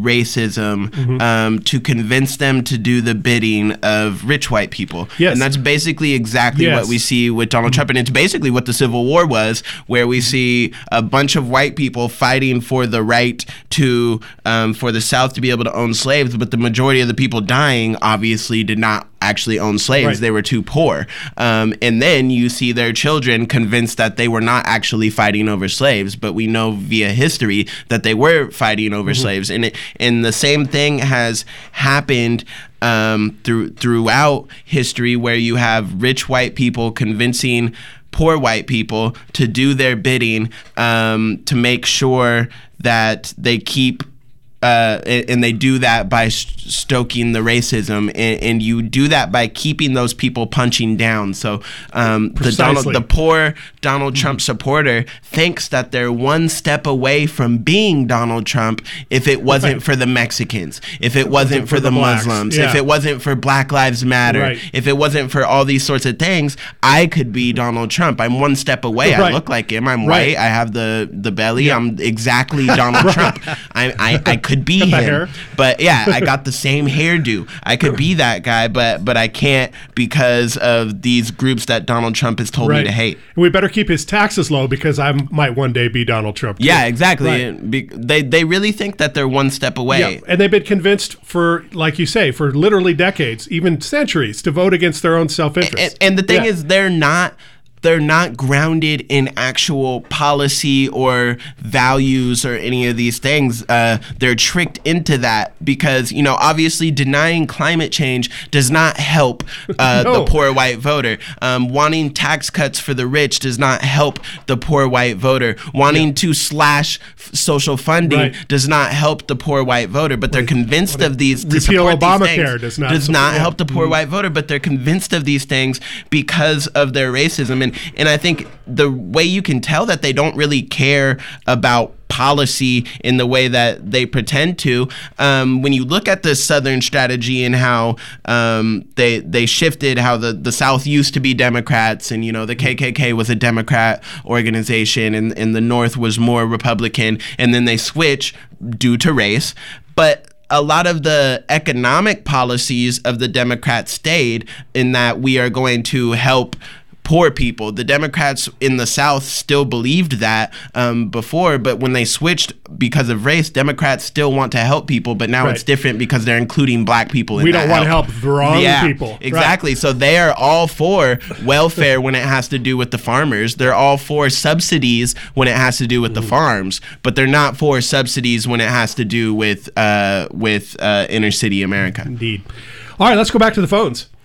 racism mm-hmm. um, to convince them to do the bidding of rich white people. Yes. And that's basically exactly yes. what we see with Donald mm-hmm. Trump. And it's basically what the Civil War was, where we see a bunch of white people fighting for the right to, um, for the South to be able to own slaves, but the majority of the people dying obviously did not actually own slaves. Right. They were too poor. Um, and then you see their children convinced that they were not actually fighting over slaves, but we know via history that they were fighting over mm-hmm. slaves. And it, and the same thing has happened um, through throughout history, where you have rich white people convincing poor white people to do their bidding um, to make sure that they keep Uh, and they do that by stoking the racism, and, and you do that by keeping those people punching down. So um, the Donald, the poor Donald Trump supporter thinks that they're one step away from being Donald Trump if it wasn't right. for the Mexicans, if it wasn't for, for the, the Muslims, yeah. if it wasn't for Black Lives Matter, right. if it wasn't for all these sorts of things, I could be Donald Trump. I'm one step away. Right. I look like him. I'm right. white. I have the the belly. Yeah. I'm exactly Donald right. Trump. I I, I could be him, hair. But yeah, I got the same hairdo. I could be that guy, but but I can't because of these groups that Donald Trump has told right. me to hate. And we better keep his taxes low because I might one day be Donald Trump too. Yeah, exactly. Right. Be, they they really think that they're one step away. Yeah. And they've been convinced for, like you say, for literally decades, even centuries, to vote against their own self-interest. And, and the thing yeah. is, they're not they're not grounded in actual policy or values or any of these things. Uh, they're tricked into that because, you know, obviously denying climate change does not help uh, no. the poor white voter. Um, wanting tax cuts for the rich does not help the poor white voter. Wanting yeah. to slash f- social funding right. does not help the poor white voter, but they're convinced of these. Repeal Obamacare does not, does not help the poor mm. white voter, but they're convinced of these things because of their racism. And And I think the way you can tell that they don't really care about policy in the way that they pretend to, um, when you look at the Southern strategy and how um, they they shifted, how the, the South used to be Democrats, and you know the K K K was a Democrat organization, and, and the North was more Republican, and then they switch due to race. But a lot of the economic policies of the Democrats stayed in that we are going to help poor people. The Democrats in the South still believed that um, before, but when they switched because of race, Democrats still want to help people, but now right. it's different because they're including black people in We that don't want help. to help the wrong yeah, people. Exactly. Right. So they are all for welfare when it has to do with the farmers. They're all for subsidies when it has to do with mm. the farms, but they're not for subsidies when it has to do with uh, with uh, inner city America. Indeed. All right, let's go back to the phones.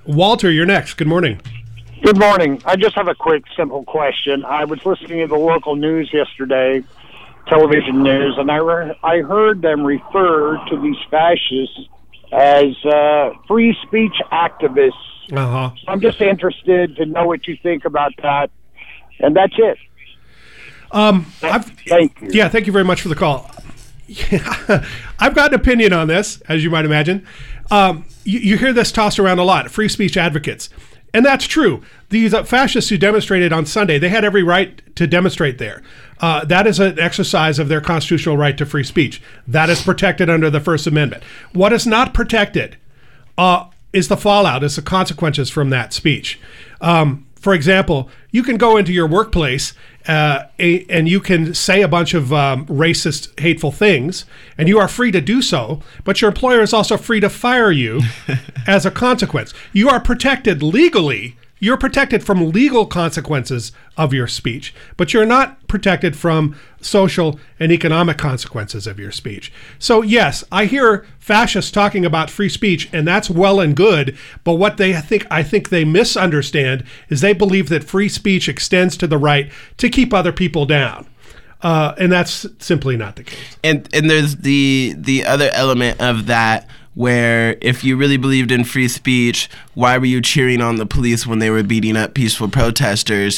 Walter, you're next. Good morning. Good morning. I just have a quick, simple question. I was listening to the local news yesterday, television news, and I, re- I heard them refer to these fascists as uh, free speech activists. Uh-huh. So I'm just interested to know what you think about that, and that's it. Um, I've, thank you. Yeah, thank you very much for the call. Yeah, I've got an opinion on this, as you might imagine. Um, you, you hear this tossed around a lot, free speech advocates. And that's true. These uh, fascists who demonstrated on Sunday, they had every right to demonstrate there. Uh, that is an exercise of their constitutional right to free speech. That is protected under the First Amendment. What is not protected uh, is the fallout, is the consequences from that speech. Um, for example, you can go into your workplace uh, a, and you can say a bunch of um, racist, hateful things, and you are free to do so, but your employer is also free to fire you as a consequence. You are protected legally. You're protected from legal consequences of your speech, but you're not protected from social and economic consequences of your speech. So yes, I hear fascists talking about free speech, and that's well and good, but what they think I think they misunderstand is they believe that free speech extends to the right to keep other people down. Uh, and that's simply not the case. And and there's the the other element of that, where if you really believed in free speech, why were you cheering on the police when they were beating up peaceful protesters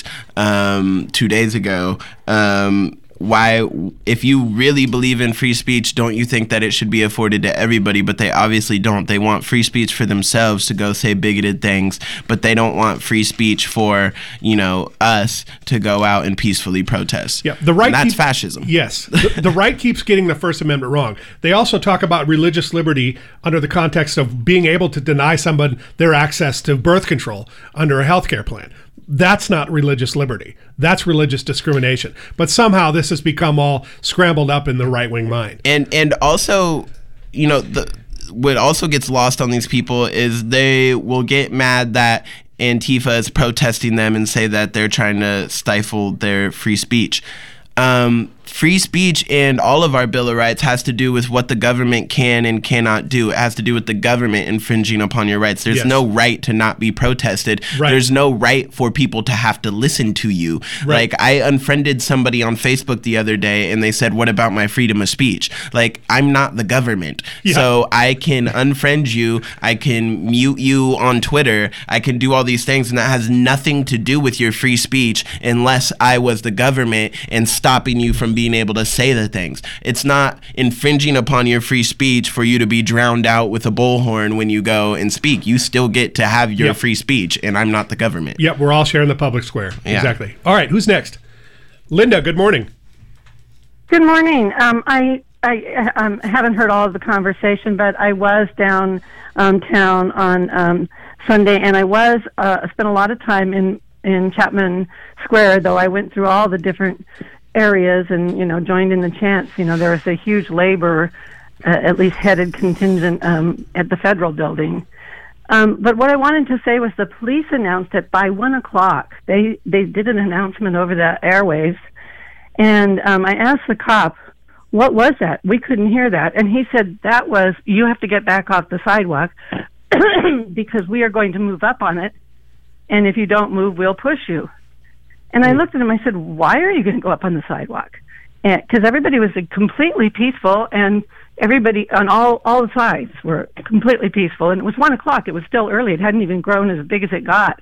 um, two days ago? Um, why, if you really believe in free speech, don't you think that it should be afforded to everybody? But they obviously don't. They want free speech for themselves to go say bigoted things, but they don't want free speech for, you know, us to go out and peacefully protest. Yeah, the right. And that's keep, fascism. Yes, the, the right keeps getting the First Amendment wrong. They also talk about religious liberty under the context of being able to deny someone their access to birth control under a healthcare plan. That's not religious liberty. That's religious discrimination. But somehow this has become all scrambled up in the right-wing mind. And and also, you know, the what also gets lost on these people is they will get mad that Antifa is protesting them and say that they're trying to stifle their free speech. Um, free speech and all of our Bill of Rights has to do with what the government can and cannot do. It has to do with the government infringing upon your rights. There's Yes. no right to not be protested. Right. There's no right for people to have to listen to you. Right. Like, I unfriended somebody on Facebook the other day and they said, what about my freedom of speech? Like, I'm not the government. Yeah. So I can unfriend you. I can mute you on Twitter. I can do all these things, and that has nothing to do with your free speech unless I was the government and stopping you from being able to say the things. It's not infringing upon your free speech for you to be drowned out with a bullhorn when you go and speak. You still get to have your Yep. free speech, and I'm not the government. Yep, we're all sharing the public square. Yeah. Exactly. All right, who's next? Linda, good morning. Good morning. Um, I I um, haven't heard all of the conversation, but I was down um, town on um, Sunday, and I was uh, spent a lot of time in in Chapman Square. Though I went through all the different areas and you know joined in the chants. You know there was a huge labor, uh, at least headed contingent um, at the federal building. Um, but what I wanted to say was the police announced it by one o'clock. They they did an announcement over the airwaves, and um, I asked the cop, "What was that? We couldn't hear that." And he said, "That was you have to get back off the sidewalk because we are going to move up on it, and if you don't move, we'll push you." And I looked at him. I said, "Why are you going to go up on the sidewalk?" Because everybody was completely peaceful, and everybody on all all the sides were completely peaceful. And it was one o'clock. It was still early. It hadn't even grown as big as it got.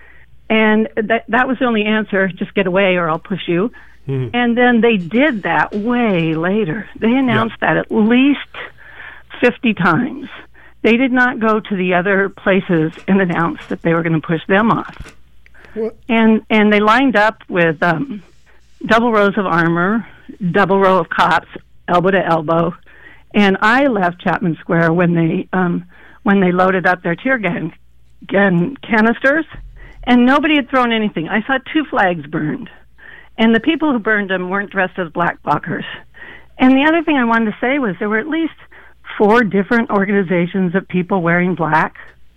And that that was the only answer: just get away, or I'll push you. Mm-hmm. And then they did that way later. They announced yeah. that at least fifty times. They did not go to the other places and announce that they were going to push them off. What? And and they lined up with um, double rows of armor, double row of cops, elbow to elbow. And I left Chapman Square when they um, when they loaded up their tear gun, gun canisters, and nobody had thrown anything. I saw two flags burned, and the people who burned them weren't dressed as black blockers. And the other thing I wanted to say was there were at least four different organizations of people wearing black.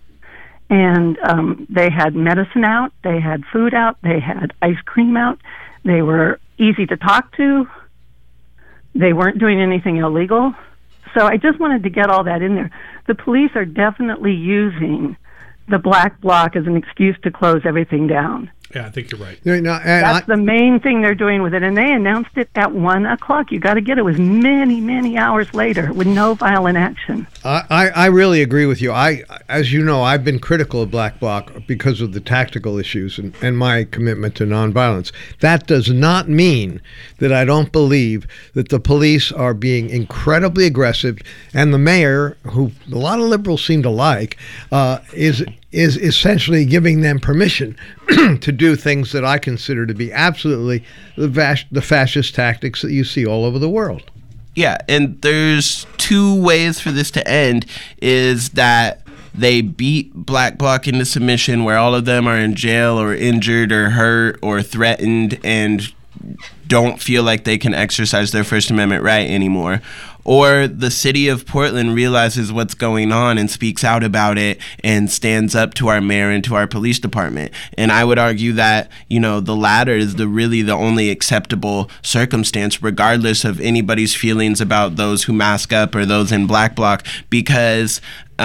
And um, they had medicine out, they had food out, they had ice cream out. They were easy to talk to. They weren't doing anything illegal. So I just wanted to get all that in there. The police are definitely using the black bloc as an excuse to close everything down. Yeah, I think you're right. No, no, and That's I, the main thing they're doing with it. And they announced it at one o'clock. You got to get it. It was many, many hours later with no violent action. I, I I really agree with you. I, as you know, I've been critical of Black Bloc because of the tactical issues and, and my commitment to nonviolence. That does not mean that I don't believe that the police are being incredibly aggressive, and the mayor, who a lot of liberals seem to like, uh, is is essentially giving them permission to do things that I consider to be absolutely the, vas- the fascist tactics that you see all over the world. Yeah, and there's two ways for this to end, is that they beat Black Bloc into submission where all of them are in jail or injured or hurt or threatened and don't feel like they can exercise their First Amendment right anymore. Or the city of Portland realizes what's going on and speaks out about it and stands up to our mayor and to our police department. And I would argue that, you know, the latter is the really the only acceptable circumstance, regardless of anybody's feelings about those who mask up or those in Black Bloc, because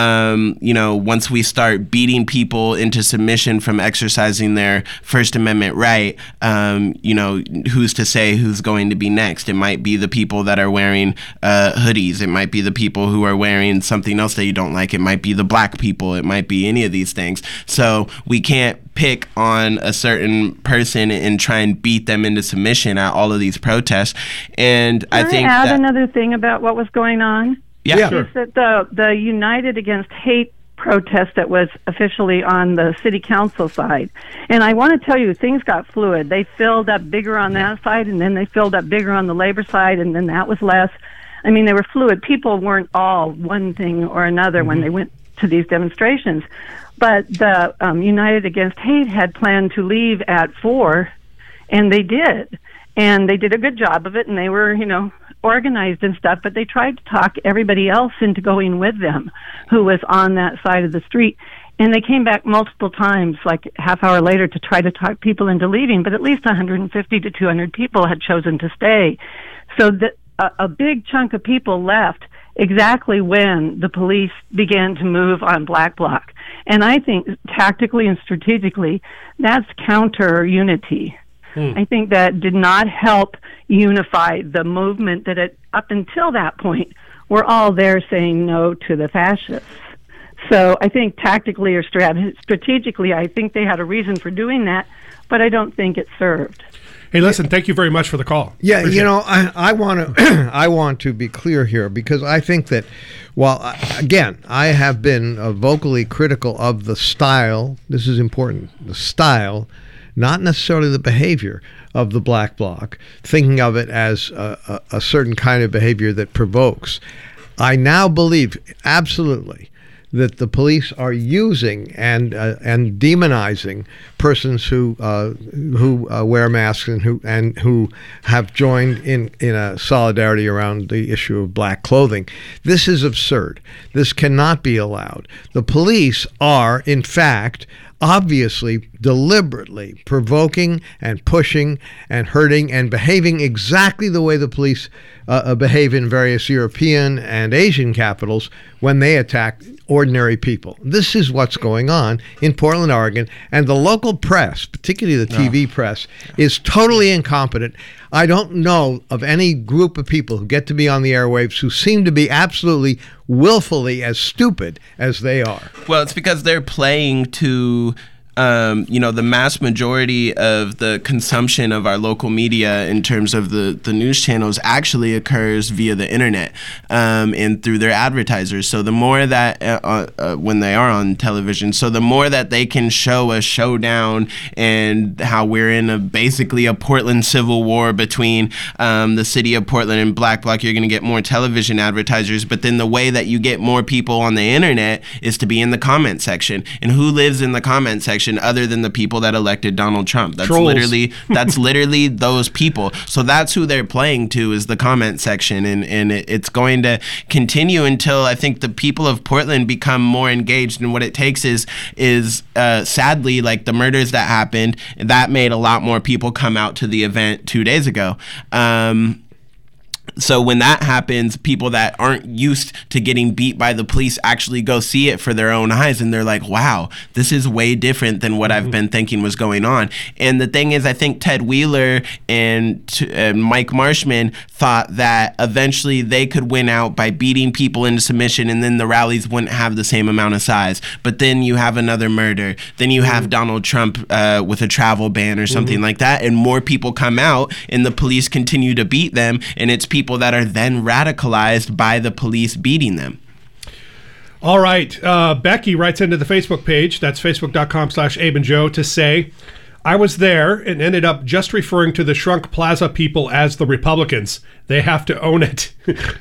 Um, you know, once we start beating people into submission from exercising their First Amendment right, um, you know, who's to say who's going to be next? It might be the people that are wearing uh, hoodies. It might be the people who are wearing something else that you don't like. It might be the black people. It might be any of these things. So we can't pick on a certain person and try and beat them into submission at all of these protests. And Can I think I add that, another thing about what was going on? Yeah, Yeah. sure. Is that the the United Against Hate protest that was officially on the city council side. And I want to tell you, things got fluid. They filled up bigger on that side, and then they filled up bigger on the labor side, and then that was less. I mean, they were fluid. People weren't all one thing or another mm-hmm. when they went to these demonstrations. But the um, United Against Hate had planned to leave at four, and they did. And they did a good job of it, and they were, you know, organized and stuff, but they tried to talk everybody else into going with them who was on that side of the street. And they came back multiple times, like half hour later, to try to talk people into leaving, but at least one hundred fifty to two hundred people had chosen to stay. So the, a, a big chunk of people left exactly when the police began to move on Black Bloc. And I think tactically and strategically, that's counter unity. I think that did not help unify the movement that it, up until that point, were all there saying no to the fascists. So I think tactically or strat- strategically, I think they had a reason for doing that, but I don't think it served. Hey, listen, thank you very much for the call. Yeah, Appreciate you know, I, I want to I want to be clear here, because I think that, while, again, I have been uh, vocally critical of the style, this is important, the style, not necessarily the behavior of the Black Bloc, thinking of it as a, a, a certain kind of behavior that provokes. I now believe absolutely that the police are using and uh, and demonizing persons who uh, who uh, wear masks and who and who have joined in in a solidarity around the issue of black clothing. This is absurd. This cannot be allowed. The police are, in fact, obviously deliberately provoking and pushing and hurting and behaving exactly the way the police uh, behave in various European and Asian capitals when they attack ordinary people. This is what's going on in Portland, Oregon, and the local press, particularly the T V no. press, is totally incompetent. I don't know of any group of people who get to be on the airwaves who seem to be absolutely willfully as stupid as they are. Well, it's because they're playing to Um, you know, the mass majority of the consumption of our local media in terms of the, the news channels actually occurs via the internet um, and through their advertisers. So the more that, uh, uh, when they are on television, so the more that they can show a showdown and how we're in a basically a Portland civil war between um, the city of Portland and Black Bloc, you're going to get more television advertisers. But then the way that you get more people on the internet is to be in the comment section. And who lives in the comment section other than the people that elected Donald Trump? That's Trolls. literally that's literally those people. So that's who they're playing to, is the comment section, and and it, it's going to continue until I think the people of Portland become more engaged. And what it takes is is uh, sadly, like the murders that happened, that made a lot more people come out to the event two days ago. Um, So when that happens, people that aren't used to getting beat by the police actually go see it for their own eyes, and they're like, wow, this is way different than what mm-hmm. I've been thinking was going on. And the thing is, I think Ted Wheeler and uh, Mike Marshman thought that eventually they could win out by beating people into submission, and then the rallies wouldn't have the same amount of size. But then you have another murder. Then you have mm-hmm. Donald Trump uh, with a travel ban or something mm-hmm. like that, and more people come out, and the police continue to beat them, and it's people that are then radicalized by the police beating them. All right. Uh, Becky writes into the Facebook page, that's facebook.com slash Abe and Joe, to say, I was there and ended up just referring to the Shrunk Plaza people as the Republicans. They have to own it.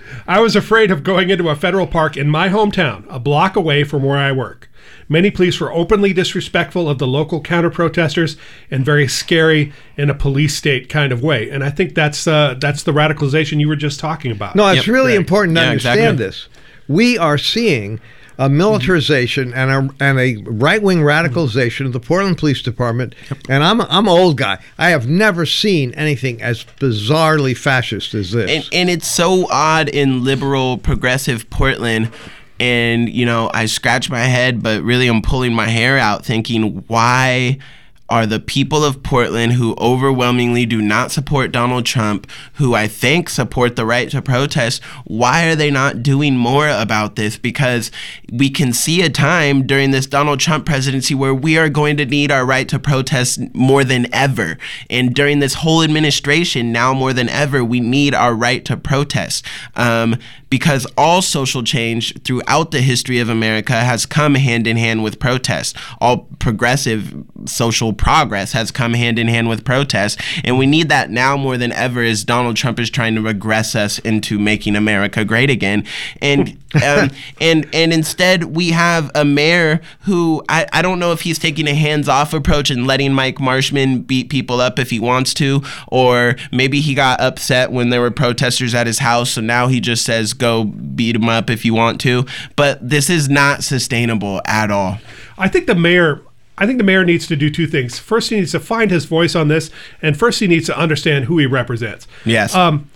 I was afraid of going into a federal park in my hometown, a block away from where I work. Many police were openly disrespectful of the local counter-protesters and very scary in a police state kind of way. And I think that's uh, that's the radicalization you were just talking about. No, it's yep. really right. important to yeah, understand exactly. this. We are seeing a militarization and a and a right-wing radicalization of the Portland Police Department. Yep. And I'm a, I'm an old guy. I have never seen anything as bizarrely fascist as this. And, and it's so odd in liberal, progressive Portland. And, you know, I scratch my head, but really I'm pulling my hair out thinking, why are the people of Portland who overwhelmingly do not support Donald Trump, who I think support the right to protest, why are they not doing more about this? Because we can see a time during this Donald Trump presidency where we are going to need our right to protest more than ever. And during this whole administration, now more than ever, we need our right to protest. Um, because all social change throughout the history of America has come hand in hand with protest. All progressive social progress has come hand in hand with protest, and we need that now more than ever as Donald Trump is trying to regress us into making America great again. And um, and and instead we have a mayor who I, I don't know if he's taking a hands-off approach and letting Mike Marshman beat people up if he wants to, or maybe he got upset when there were protesters at his house, so now he just says, go beat him up if you want to. But this is not sustainable at all. I think the mayor I think the mayor needs to do two things. First, he needs to find his voice on this, and first he needs to understand who he represents. Yes. Um,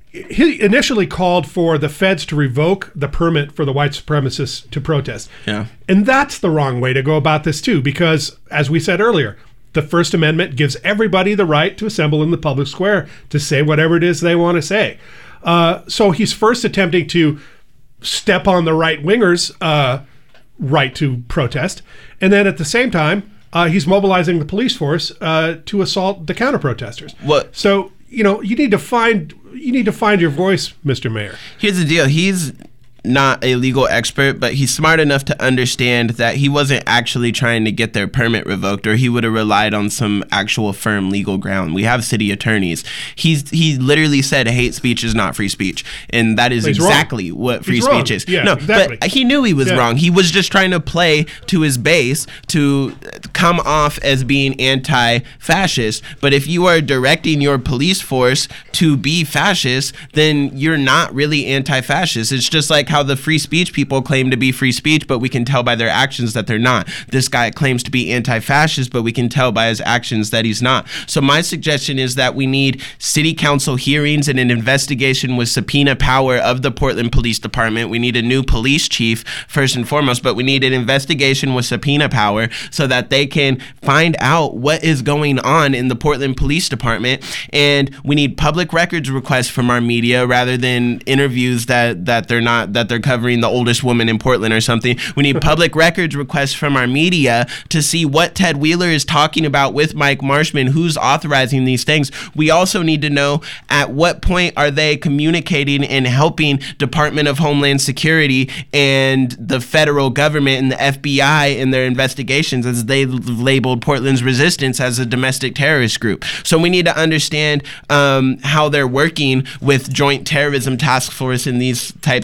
he initially called for the feds to revoke the permit for the white supremacists to protest. Yeah. And that's the wrong way to go about this too, because as we said earlier, the First Amendment gives everybody the right to assemble in the public square to say whatever it is they want to say. Uh, so he's first attempting to step on the right-wingers' uh, right to protest, and then at the same time, uh, he's mobilizing the police force uh, to assault the counter-protesters. What? So, you know, you need to find you need to find your voice, Mister Mayor. Here's the deal. He's not a legal expert, but he's smart enough to understand that he wasn't actually trying to get their permit revoked, or he would have relied on some actual firm legal ground. We have city attorneys. He's he literally said hate speech is not free speech, and that is exactly wrong. what free he's speech wrong. is. Yeah, no, exactly. But he knew he was yeah. wrong. He was just trying to play to his base to come off as being anti-fascist. But if you are directing your police force to be fascist, then you're not really anti-fascist. It's just like how the free speech people claim to be free speech, but we can tell by their actions that they're not. This guy claims to be anti-fascist, but we can tell by his actions that he's not. So my suggestion is that we need city council hearings and an investigation with subpoena power of the Portland Police Department. We need a new police chief, first and foremost, but we need an investigation with subpoena power so that they can find out what is going on in the Portland Police Department. And we need public records requests from our media rather than interviews that, that they're not, that they're covering the oldest woman in Portland or something. We need public records requests from our media to see what Ted Wheeler is talking about with Mike Marshman, who's authorizing these things. We also need to know at what point are they communicating and helping Department of Homeland Security and the federal government and the F B I in their investigations, as they labeled Portland's resistance as a domestic terrorist group. So we need to understand um, how they're working with Joint Terrorism Task Force and these types of things.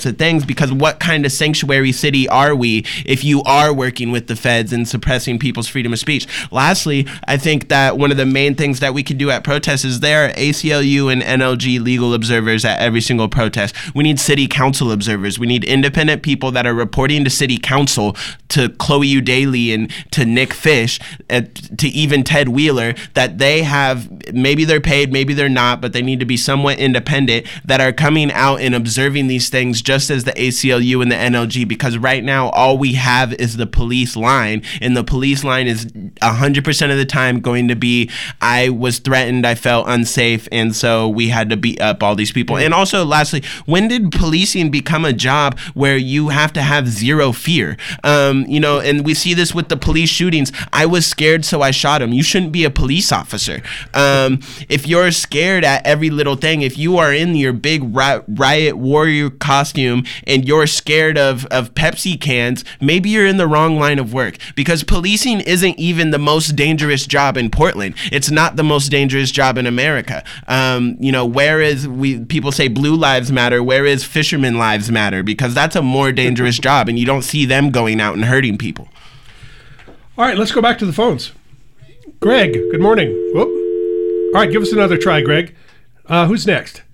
things, because what kind of sanctuary city are we if you are working with the feds and suppressing people's freedom of speech? Lastly, I think that one of the main things that we could do at protests is there are A C L U and N L G legal observers at every single protest. We need city council observers. We need independent people that are reporting to city council, to Chloe Eudaly and to Nick Fish, uh, to even Ted Wheeler, that they have, maybe they're paid, maybe they're not, but they need to be somewhat independent, that are coming out and observing these things just as the A C L U and the N L G, because right now all we have is the police line, and the police line is one hundred percent of the time going to be, I was threatened, I felt unsafe, and so we had to beat up all these people. And also, lastly, when did policing become a job where you have to have zero fear? Um, you know, and we see this with the police shootings. I was scared, so I shot him. You shouldn't be a police officer. Um, if you're scared at every little thing, if you are in your big ri- riot warrior costume and you're scared of, of Pepsi cans, maybe you're in the wrong line of work, because policing isn't even the most dangerous job in Portland. It's not the most dangerous job in America. Um, you know, where is, we people say blue lives matter, where is fishermen lives matter? Because that's a more dangerous job, and you don't see them going out and hurting people. All right, let's go back to the phones. Greg, good morning. Whoop. All right, give us another try, Greg. Uh, who's next?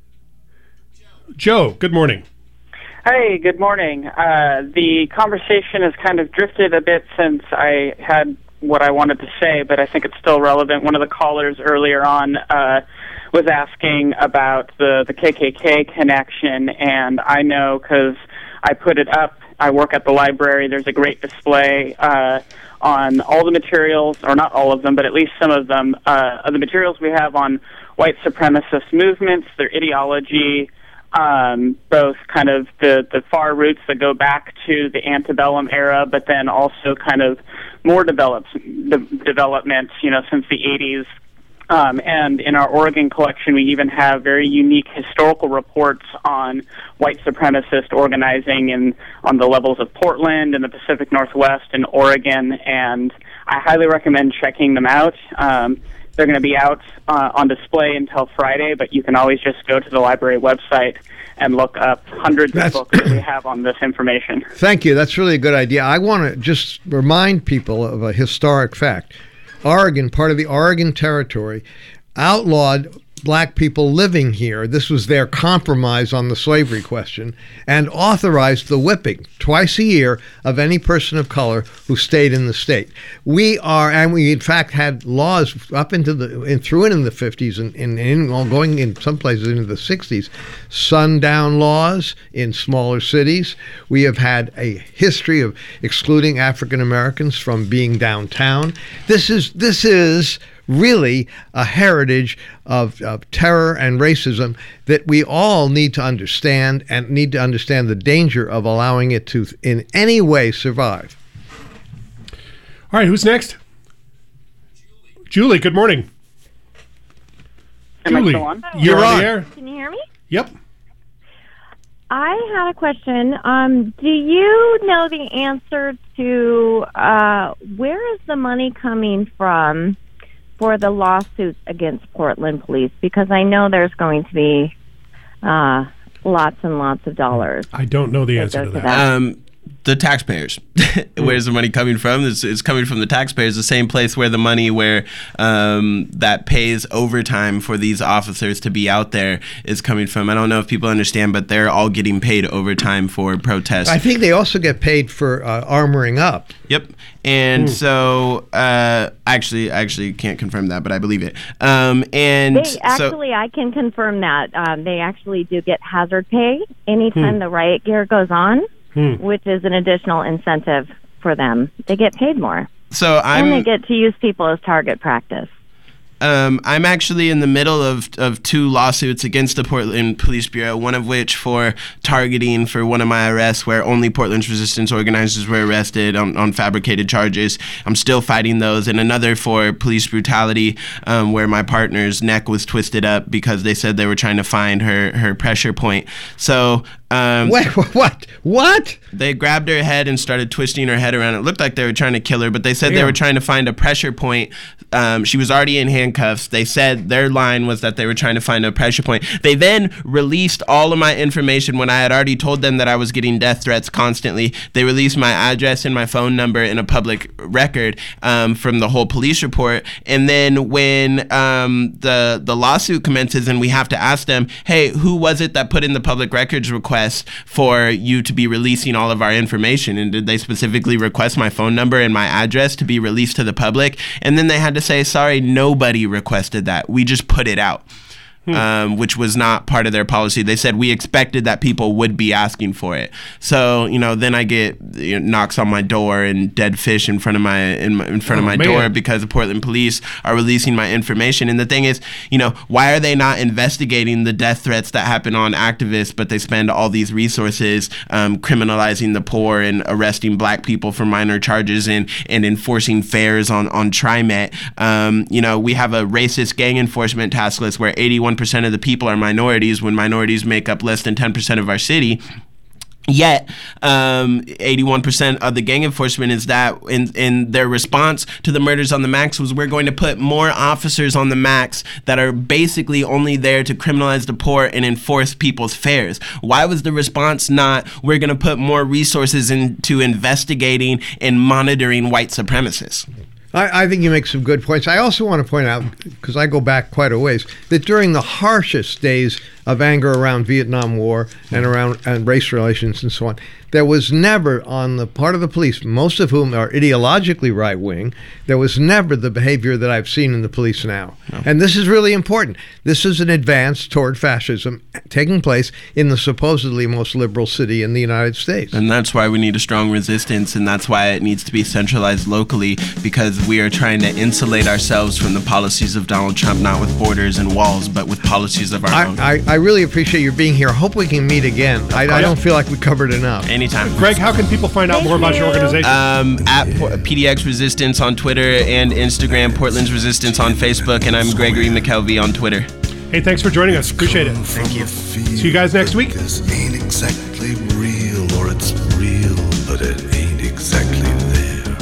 Joe, good morning. Hey, good morning. Uh, the conversation has kind of drifted a bit since I had what I wanted to say, but I think it's still relevant. One of the callers earlier on uh, was asking about the, the K K K connection, and I know because I put it up. I work at the library. There's a great display uh, on all the materials, or not all of them, but at least some of them, uh, of the materials we have on white supremacist movements, their ideology, um, both kind of the, the far roots that go back to the antebellum era, but then also kind of more developed, de- developments, you know, since the eighties. Um, and in our Oregon collection, we even have very unique historical reports on white supremacist organizing in, on the levels of Portland and the Pacific Northwest and Oregon, and I highly recommend checking them out. Um, they're going to be out uh, on display until Friday, but you can always just go to the library website and look up hundreds That's, of books that we have on this information. Thank you. That's really a good idea. I want to just remind people of a historic fact. Oregon, part of the Oregon Territory, outlawed black people living here. This was their compromise on the slavery question, and authorized the whipping twice a year of any person of color who stayed in the state. We are, and we in fact had laws up into the, and through and in the fifties, and, and, and going in some places into the sixties, sundown laws in smaller cities. We have had a history of excluding African Americans from being downtown. This is, this is, really a heritage of, of terror and racism that we all need to understand, and need to understand the danger of allowing it to in any way survive. All right, who's next? Julie, Julie good morning. Am Julie, I still on? you're You're on on. the air. Can you hear me? Yep. I had a question. Um, do you know the answer to uh, where is the money coming from for the lawsuits against Portland police? Because I know there's going to be uh, lots and lots of dollars. I don't know the answer to that. that. Um, the taxpayers. Where's the money coming from? It's, it's coming from the taxpayers, the same place where the money where um, that pays overtime for these officers to be out there is coming from. I don't know if people understand, but they're all getting paid overtime for protests. I think they also get paid for uh, armoring up. Yep. And Mm. so, uh, actually, I actually can't confirm that, but I believe it. Um, and They so, actually, I can confirm that. Um, they actually do get hazard pay anytime Hmm. the riot gear goes on, Hmm. which is an additional incentive for them. They get paid more. so I'm. and they get to use people as target practice. Um, I'm actually in the middle of, of two lawsuits against the Portland Police Bureau, one of which for targeting for one of my arrests where only Portland's resistance organizers were arrested on, on fabricated charges. I'm still fighting those. And another for police brutality um, where my partner's neck was twisted up because they said they were trying to find her, her pressure point. So... Um, Wait, what? What? They grabbed her head and started twisting her head around. It looked like they were trying to kill her, but they said Yeah. they were trying to find a pressure point. Um, she was already in handcuffs. handcuffs. They said their line was that they were trying to find a pressure point. They then released all of my information when I had already told them that I was getting death threats constantly. They released my address and my phone number in a public record um, from the whole police report. And then when um, the the lawsuit commences and we have to ask them, hey, who was it that put in the public records request for you to be releasing all of our information? And did they specifically request my phone number and my address to be released to the public? And then they had to say, sorry, nobody requested that. We just put it out. Hmm. Um, which was not part of their policy. They said we expected that people would be asking for it. So, you know, then I get you know, knocks on my door and dead fish in front of my in, my, in front oh, of my man. door because the Portland police are releasing my information. And the thing is, you know, why are they not investigating the death threats that happen on activists, but they spend all these resources um, criminalizing the poor and arresting black people for minor charges and, and enforcing fares on, on TriMet? Um, you know, we have a racist gang enforcement task list where eighty-one percent of the people are minorities when minorities make up less than ten percent of our city. Yet, um, eighty-one percent of the gang enforcement is that in, in their response to the murders on the Max was we're going to put more officers on the Max that are basically only there to criminalize the poor and enforce people's fares. Why was the response not we're going to put more resources into investigating and monitoring white supremacists? I, I think you make some good points. I also want to point out, because I go back quite a ways, that during the harshest days of anger around Vietnam War and around and race relations and so on, there was never on the part of the police, most of whom are ideologically right-wing, there was never the behavior that I've seen in the police now. No. And this is really important. This is an advance toward fascism taking place in the supposedly most liberal city in the United States. And that's why we need a strong resistance, and that's why it needs to be centralized locally, because we are trying to insulate ourselves from the policies of Donald Trump, not with borders and walls, but with policies of our I, own. I, I really appreciate your being here. I hope we can meet again. I, I don't feel like we covered enough. Anytime. Greg, how can people find out Thank more about you. your organization? Um, at P D X Resistance on Twitter and Instagram, Portland's Resistance on Facebook, and I'm Gregory McKelvey on Twitter. Hey, thanks for joining us. Appreciate it. Thank you. See you guys next week. Ain't exactly real, or it's real, but it ain't exactly there.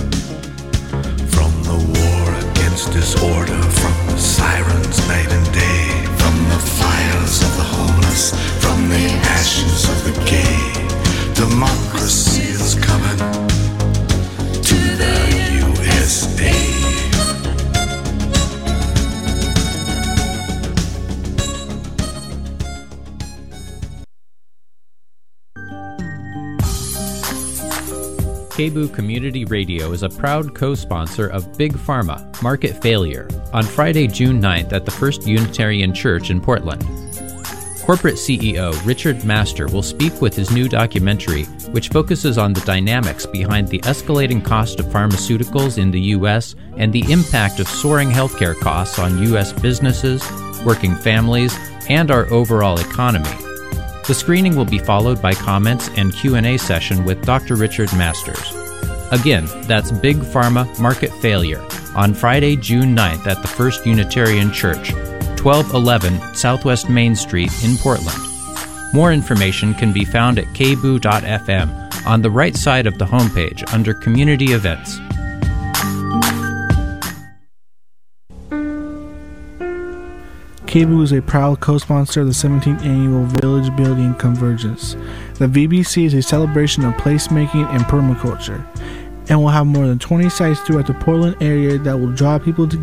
From the war against disorder, from the sirens night and day, from the fires of the homeless, from the ashes of the gay, democracy is coming to the U S A. K B O O Community Radio is a proud co-sponsor of Big Pharma, Market Failure, on Friday, June ninth at the First Unitarian Church in Portland. Corporate C E O Richard Master will speak with his new documentary, which focuses on the dynamics behind the escalating cost of pharmaceuticals in the U S and the impact of soaring healthcare costs on U S businesses, working families, and our overall economy. The screening will be followed by comments and Q and A session with Doctor Richard Masters. Again, that's Big Pharma Market Failure on Friday, June ninth at the First Unitarian Church, twelve eleven Southwest Main Street in Portland. More information can be found at k b o o dot f m on the right side of the homepage under Community Events. K B O O is a proud co-sponsor of the seventeenth Annual Village Building Convergence. The V B C is a celebration of placemaking and permaculture, and will have more than twenty sites throughout the Portland area that will draw people together